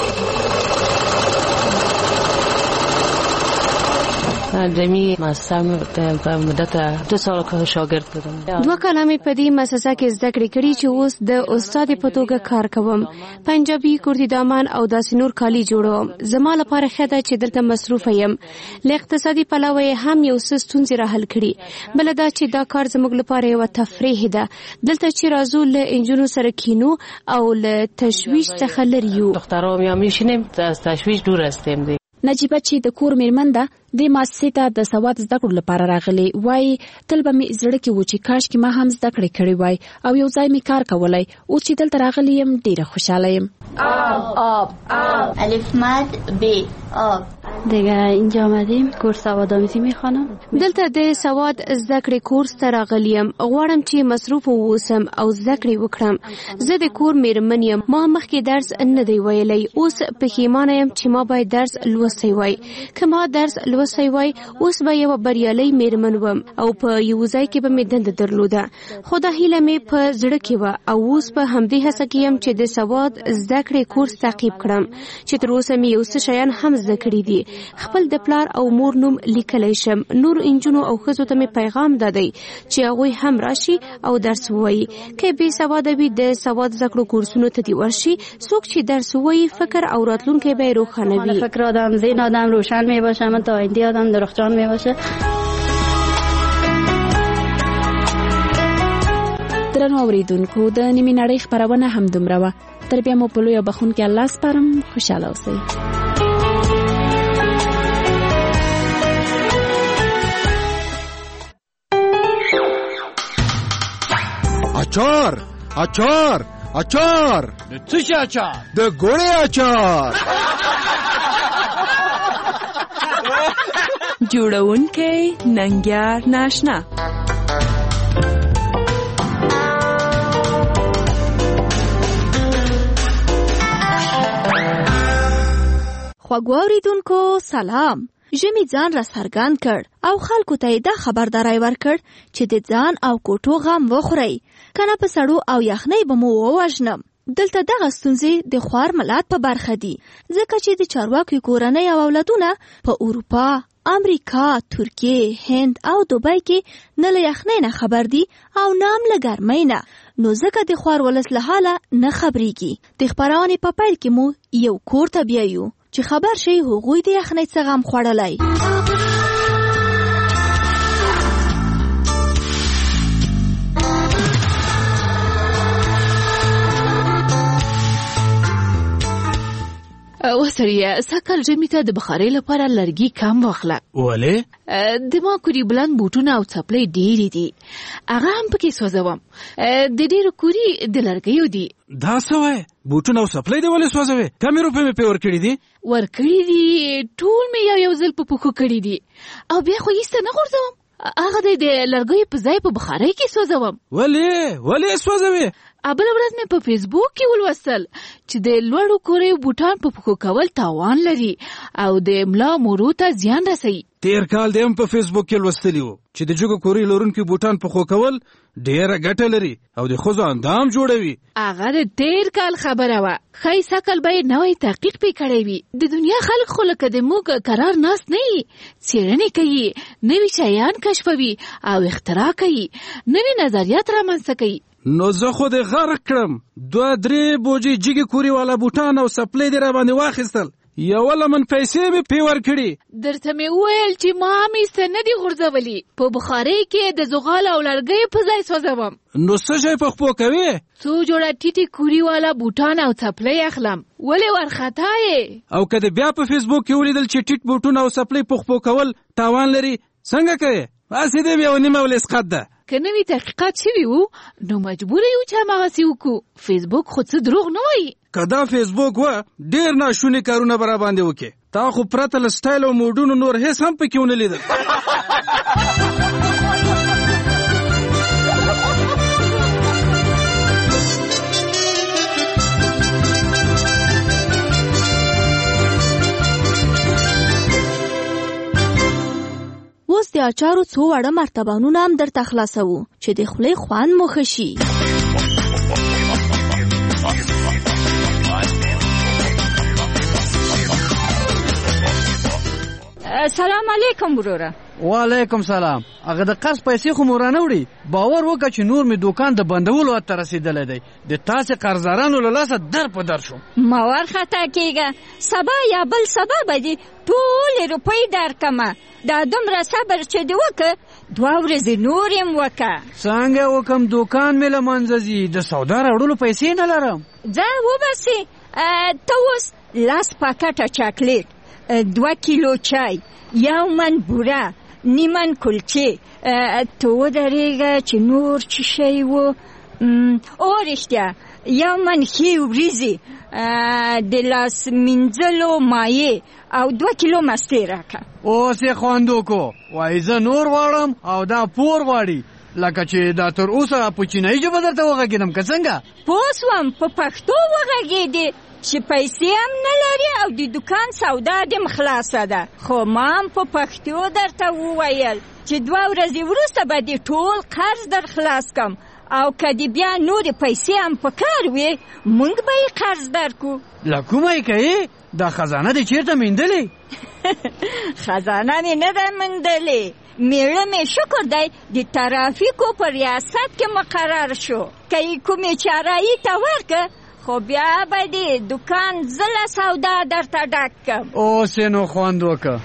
دمی مؤسسه په مدت 2 سال شاګرد بودم. 2 کلمې په دې مؤسسه کې زده کړې کړې چې اوس د استاد په توګه کار کوم. پنجابي، کورتي دامان او داسې نور کالي جوړوم. زما لپاره ښه ده چې دلته مصروفه یم. له اقتصادي پلوه هم یو څه ستونزې را حل کړي. بل دا چې دا کار زموږ لپاره یو تفریح ده. دلته چې راځو له انجونو سره کینو او له تشویش څخه لري یو. دخترام یا میشینیم از تشویش دور هستیم. نجیبه چې د کور میرمن ده د مؤسسې ته د سواد زده کړو لپاره راغلي وای تل به می زړه کې و چې کاش کې ما هم زده کړې کړې وای او یو ځای می کار کولای او چې دلته راغلی یم ډیره خوشاله یم. آب الف مد ب آب. دیگه اینجا آمدیم کورس سواد آموزی میخوانم. دلته د سواد زده کړې کورس ته راغلیم. غواړم چې مصروف اوسم او زده کړې وکړم. زه د کور میرمن یم. ما مخکې درس نه دی ویلی. اوس پښیمانه یم چې ما باید درس لوستی وای. که ما درس لوستی وای اوس به یو بریالۍ میرمن وم او په یو ځای کې به مې دنده درلوده. خو دا هیله مې په زړه کې وه او اوس په همدې هڅه کې یم چې د سواد زده کړې کورس تعقیب کړم چې تر اوسه مې یو څه شیان هم زده کړي دي. خپل د پلار او مور نوم لیکلی شم. نور انجونو او ښځو ته مې پیغام دادی چې هغوی هم راشي او درس ووایي. که بې سواده وي د سواد زده کړو کورسونو ته دې ورشي. څوک چې درس ووایي فکر او راتلونکی به یې روښانه وي. فکر آدم ذهن آدم روشن می باشه، من تا آینده آدم درخشان می باشه. درنو اوریدونکو د نیمې نړۍ خپرونه همدومره وه. تر بیا مو په لویه بخښونکي الله سپارم. خوشحاله اوسئ. اچار اچار اچار د څه شي اچار؟ د ګوړې اچار. جوړونکی ننګیار ناشنا. خوږو اوریدونکو سلام. ژمی ځان را څرګند کړ او خلکو ته دا خبرداری ورکړ چې د ځان او کوټو غم وخورئ، کنه په سړو او یخنۍ به مو ووژنم. دلته دغه ستونزې د خوار ملت په برخه دي، ځکه چې د چارواکو کورنۍ او اولادونه په اروپا، امریکا، ترکیه، هند او دوبۍ کې نه له یخنۍ نه خبر دي او نه هم له ګرمۍ نه. نو ځکه د خوار ولس له حاله نه خبرېږي. د خپرونې په پیل کې مو یو کور ته بیایو چې خبر شي هغوی د یخنۍ څخه غم خوړلی. وسړیه سږکال ژمي ته د بخارۍ لپاره لرګي کم واخله. ولې؟ د ما کوري بلند بوټونه او څپلۍ ډېرې دي، هغه هم پکې سوځوم. د ډېرو کوري د لرګیو دي. دا څه وایې؟ بوټونه او څپلۍ دې ولې سوځوې؟ کمې روپۍ مې پرې ورکړي دي؟ ورکړي دي، ټول مې یو ځل په پښو کړي دي او بیا خو ایسته نه غورځوم. هغه د لرګیو په ځای په بخارۍ کې سوځوم. ولې سوځوې؟ بله ورځ مې په فیسبوک کې ولوستل چې د لوړو کوریو بوټان په پښو کول تاوان لري او د ملا مورو ته زیان رسوي. تیر کال د هم په فیسبوک کې لوستلی و چې د جګو کوري لرونکي بوټان په پښو کول ډېره ګټه لري او د ښځو اندام جوړوي. هغه د تیر کال خبره وه. ښایي سږکال به یې نوی تحقیق پې کړی وي. د دنیا خلک خو لکه د موږ قرار ناست نه وي، څېړنې کوي، نوي شیان کشفوي او اختراع کوي، نوي نظریات رامنځته کوي. نو زه خو دې غرق کړم. 2-3 بوجې جګې کوري والا بوټان او څپلۍ دې راباندې واخیستل، یوه لمن پیسې مې پې ورکړي. درته مې وویل چې ما هم ایسته نه دي غورځولي، په بخارۍ کې د زغال او لرګیو په ځای سوځوم. نو څه شی په خپو کوې؟ څو جوړه ټیټې کوري والا بوټان او څپلۍ اخلم. ولې ورخطا یې؟ او که دې بیا په فیسبوک کې ولیدل چې ټیټ بوټونه او څپلۍ په خپو کول تاوان لري، څنګه کوې؟ هسې دې یو نیمه ولسقط ده. که نوي تحقیقات شوي وو نو مجبور یو چې هماغسې وکړو. فیسبوک خو څه دروغ نه وایي. که دا فیسبوک وه ډېر ناشوني کارونه به راباندې وکړې. تا خو پرته له سټایل او موډونو نور هېڅ هم پکې ونه لیدل. اوس د اچارو څو وړه مرتبانونه هم درته خلاصوو چې د خولې خوند مو ښه شي. سلام علیکم وروره. وعلیکم سلام. هغه د قرض پیسې خو مو رانه وړي. باور وکړه چې نور مې دوکان د بندولو حد ته رسېدلی دی. د تاسې قرضدارانو له لاسه در په در شوم. مه ورخطا کېږه، سبا یا بل سبا به دې ټولې روپۍ درکمه. دا دومره صبر چې دې وکړه 2 ورځې نور یې وکړه. څنګه وکم؟ دوکان مې له منځه ځي، د سودا راوړلو پیسې نه لرم. ځه وباسې. ته اوس 10 پاکټه چاکلیټ، 2 کیلو چای، 1 من بوره، نیمن کلچې، ته ودرېږه چې نور څه شی و. او رښتیا 1 من ښې وریځې، د لاس مینځلو مایع او 2 کیلو مستې راکړه. اوس یې خوند وکړو. وایي زه نور غواړم او دا پور غواړي، لکه چې دا تر اوسه په چینایي ژبه درته وغږېدم که څنګه؟ پوه سوم، په پښتو وغږېدې چې پیسې هم نه لري او د دوکان سودا دې خلاصه ده. خو ما هم په پښتو درته وویل چې 2 ورځې وروسته به دې ټول قرض در خلاص کم او که دې بیا نورې پیسې هم په کار وې موږ به یې قرض درکو. له کومه یې کوې؟ دا خزانه دې چېرته میندلې؟ خزانه مې نه ده موندلې. میړه مې شکر دی د ترافیکو په ریاست کې مقرر شو. که یې کومې چارایي ته ورکړه خو بیا به د دوکان زله سودا درته ډک کړم. اوس یې نو خوند وکړه.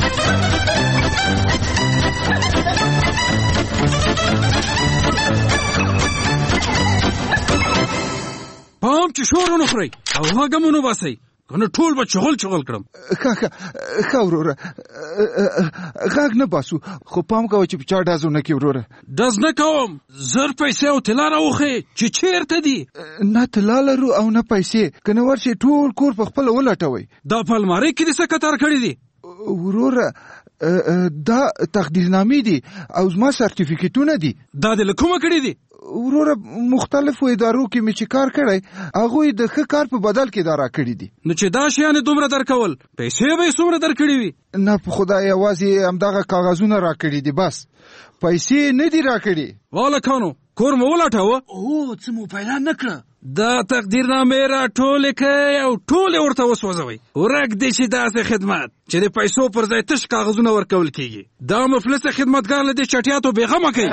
پام چې شور ونه خورئ او غږ مو نه باسئ، کنه ټول به چغل کړم. ښه وروره، غږ نه باسو، خو پام کوه چې په چا ډز ونه کړي وروره. ډز نه کوم، زر پیسې او طلا راوښیې چې چېرته دي. نه طلا لرو او نه پیسې، که نه ورشئ ټول کور په خپله ولټوئ. دا په المارۍ کې دې څه کتار کړي دي؟ وروره دا تقدیرنامې دي او زما سرټیفیکټونه دي. دا دې له کومه کړي دي؟ وروره مختلفو ادارو کې مې چې کار کړی هغوی د ښه کار په بدل کې دا راکړي دي. نو چې دا شیانې دومره درکول پیسې به یې څومره درکړي وي؟ نه په خدای یوازې همدغه کاغذونه راکړي دي، بس پیسې نه دي راکړي. والکانو کور مو ولټاوه؟ او څه مو پیدا نه کړه؟ دا تقدیرنامې راټولې کړئ او ټولې ورته وسوځوئ. ورک دې شي داسې خدمت چې د پیسو پر ځای تش کاغذونه ورکول کېږي. دا مفلسه خدمتګار له دې چټیاتو بېغمه کوي.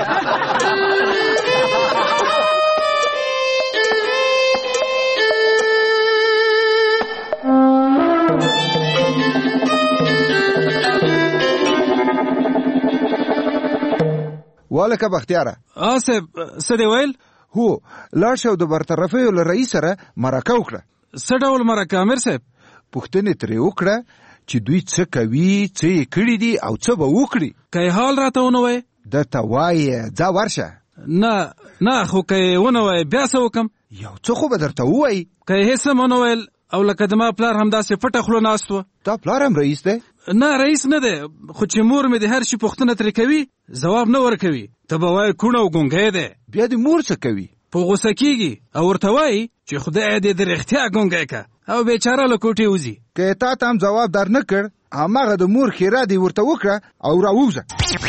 والکه بختیاره. آصف څه دی ویل؟ هو لاړ شه او د برطرفیو له رئیس سره مرکه وکړه. څه ډول مرکه امیر صاحب؟ پوښتنې ترې وکړه چې دوی څه کوي، څه یې کړي دي او څه به وکړي. که یې حال راته ونه وایې درته وایې ځه ورشه. نه خو که یې ونه وایې بیا څه وکړم؟ یو څه خو به درته ووایي. که یې هېڅ هم ونه ویل او لکه د ما پلار همداسې پټه خوله ناست و. تا پلار هم رئیس دی؟ نه رئیس نه دی، خو چې مور مې د هر شي پوښتنه ترې کوي ځواب نه ورکوي. ته به وایې کوڼ او ګونګی دی. بیا د مور څه کوي؟ په غوسه کېږي او ورته وایي چې خدای دې د رښتیا ګونګی که او بیچاره له کوټې وځي. که یې تا ته هم ځواب در نه کړ هماغه د مور ښېرا دې ورته وکړه او راووځه.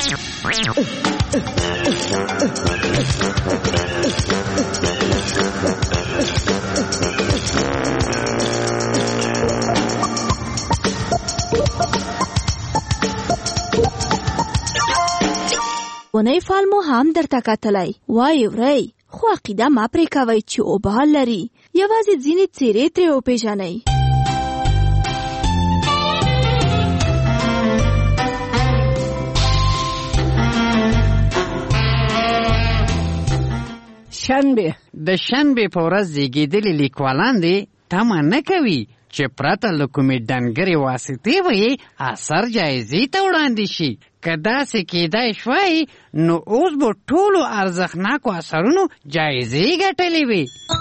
ونی فال مو هم درته کتلی. وای وری خو عقیده مه پرې کوئ چې اوبال لري، یوازې ځینې څېرې ترې وپېژنئ. شنبه د شنبې په ورځ زیږېدلي لیکوالان دې تمه نه کوي چې پرته له کومې ډنګرې واسطې به یې اثر جایزې ته وړاندې شي. که داسې کېدای شوای نو اوس به ټولو ارزښتناکو اثرونو جایزې ګټلې وي.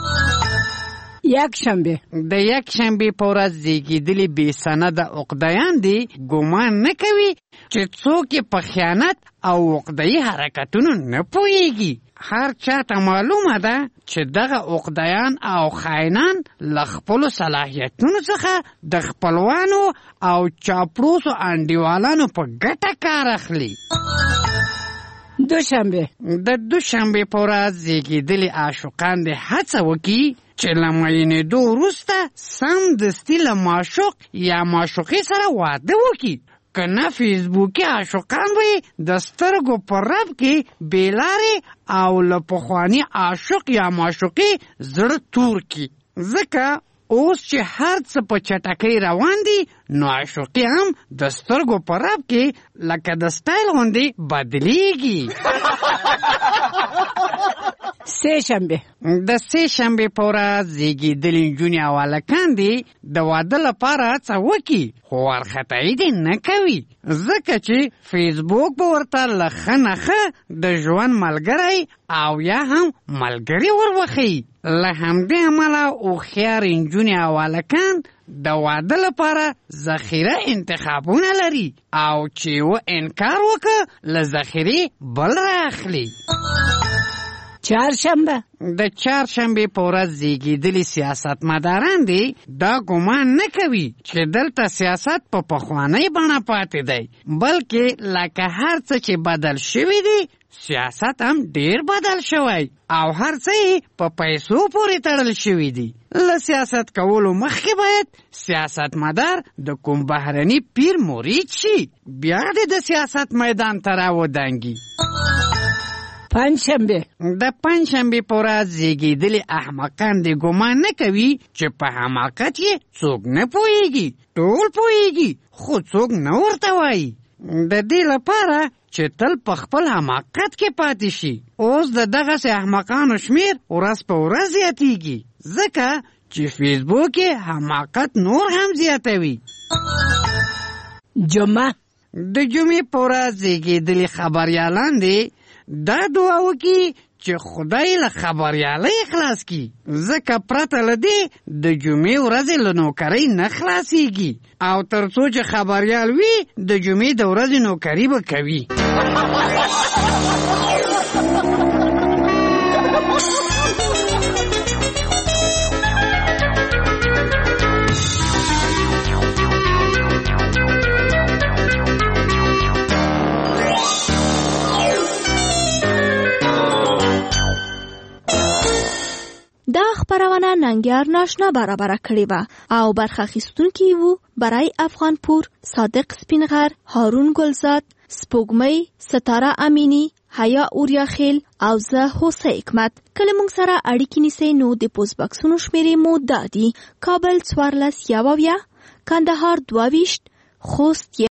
یکشنبه د یکشنبې په ورځ زیږېدلي بې سنده عقدیان دي ګمان نه کوي چې څوک یې په خیانت او عقده‌یي حرکتونو نه پوهېږي. هر چاته معلومه ده چې دغه عقدیان او خاینان له خپلو صلاحیتونو څخه د خپلوانو او چاپلوسو انډیوالانو په ګټه کار اخلي. دوشنبه د دوشنبې په ورځ زیږېدلي عاشقان دې هڅه وکړي چې له مینېدو وروسته سمدستي له معشوق یا معشوقې سره واده وکړي. که نه فیسبوکي عاشقان به د سترګو په رپ کې بېلارې او له پخواني عاشق یا معشوقې زړه تور کړي. ځکه اوس چې هر څه په چټکۍ روان دي نو عاشقي هم د سترګو په رپ کې لکه د سټایل غوندې بدلیږي. سه شنبه د سه شنبې په ورځ زیږېدلي نجونې او هلکان دي د واده لپاره هڅه وکړي خو وارخطایي دې نه کوي ځکه چې فیسبوک به ورته له ښه نه ښه د ژوند ملګری او یا هم ملګري وروښیي. له همدې امله هوښیار نجونې او هلکان د واده لپاره ذخیره انتخابونه لري او چې و انکار وکړه له ذخیرې بل رااخلي. چهارشنبه د چهارشنبې په ورځ زیږېدلي سیاستمداران دي دا ګمان نه کوي چې دلته سیاست په پخوانۍ بڼه پاتې دی بلکې لکه هر څه چې بدل شوي دي سیاست هم ډیر بدل شوی او هر څه په پیسو پورې تړل شوي دي له سیاست کولو مخکې باید سیاستمدار د کوم بهرني پیر مرید شي، بیا د سیاست میدان ته راودانګي. پنجشنبه د پنجشنبې په ورځ زیږېدلي احمقان د ګمان نه کوي چې په حماقت یې څوک نه پوهېږي. ټول پوهېږي خو څوک نه ورته وایي. د دې لپاره چې تل په خپل حماقت کې پاتې شي. اوس د دغسې احمقانو شمیر ورځ په ورځ زیاتېږي، ځکه چې فیسبوک یې حماقت نور هم زیاتوي. جمعه د جمعې په ورځ زیږېدلي خبریالان دي دا دعا وکړي چې خدای له خبریالۍ خلاص کړي، ځکه پرته له دې د جمعې ورځې له نوکرۍ نه خلاصېږي، او تر څو چې خبریال وي د جمعې د ورځې نوکري به کوي. دا خبرونه ننګیار ناشنا برابره کړې وه او برخه اخیستونکي وو برای افغانپور، صادق سپینغر، هارون ګلزاد، سپوږمۍ، ستاره امینی، حیا اوریاخیل او زه هوسه حکمت. کله موږ سره اړیکې نیسئ نو د پوسټ باکسونو شمیرې مو دا دي: کابل 14 یوه، کندهار 22، خوست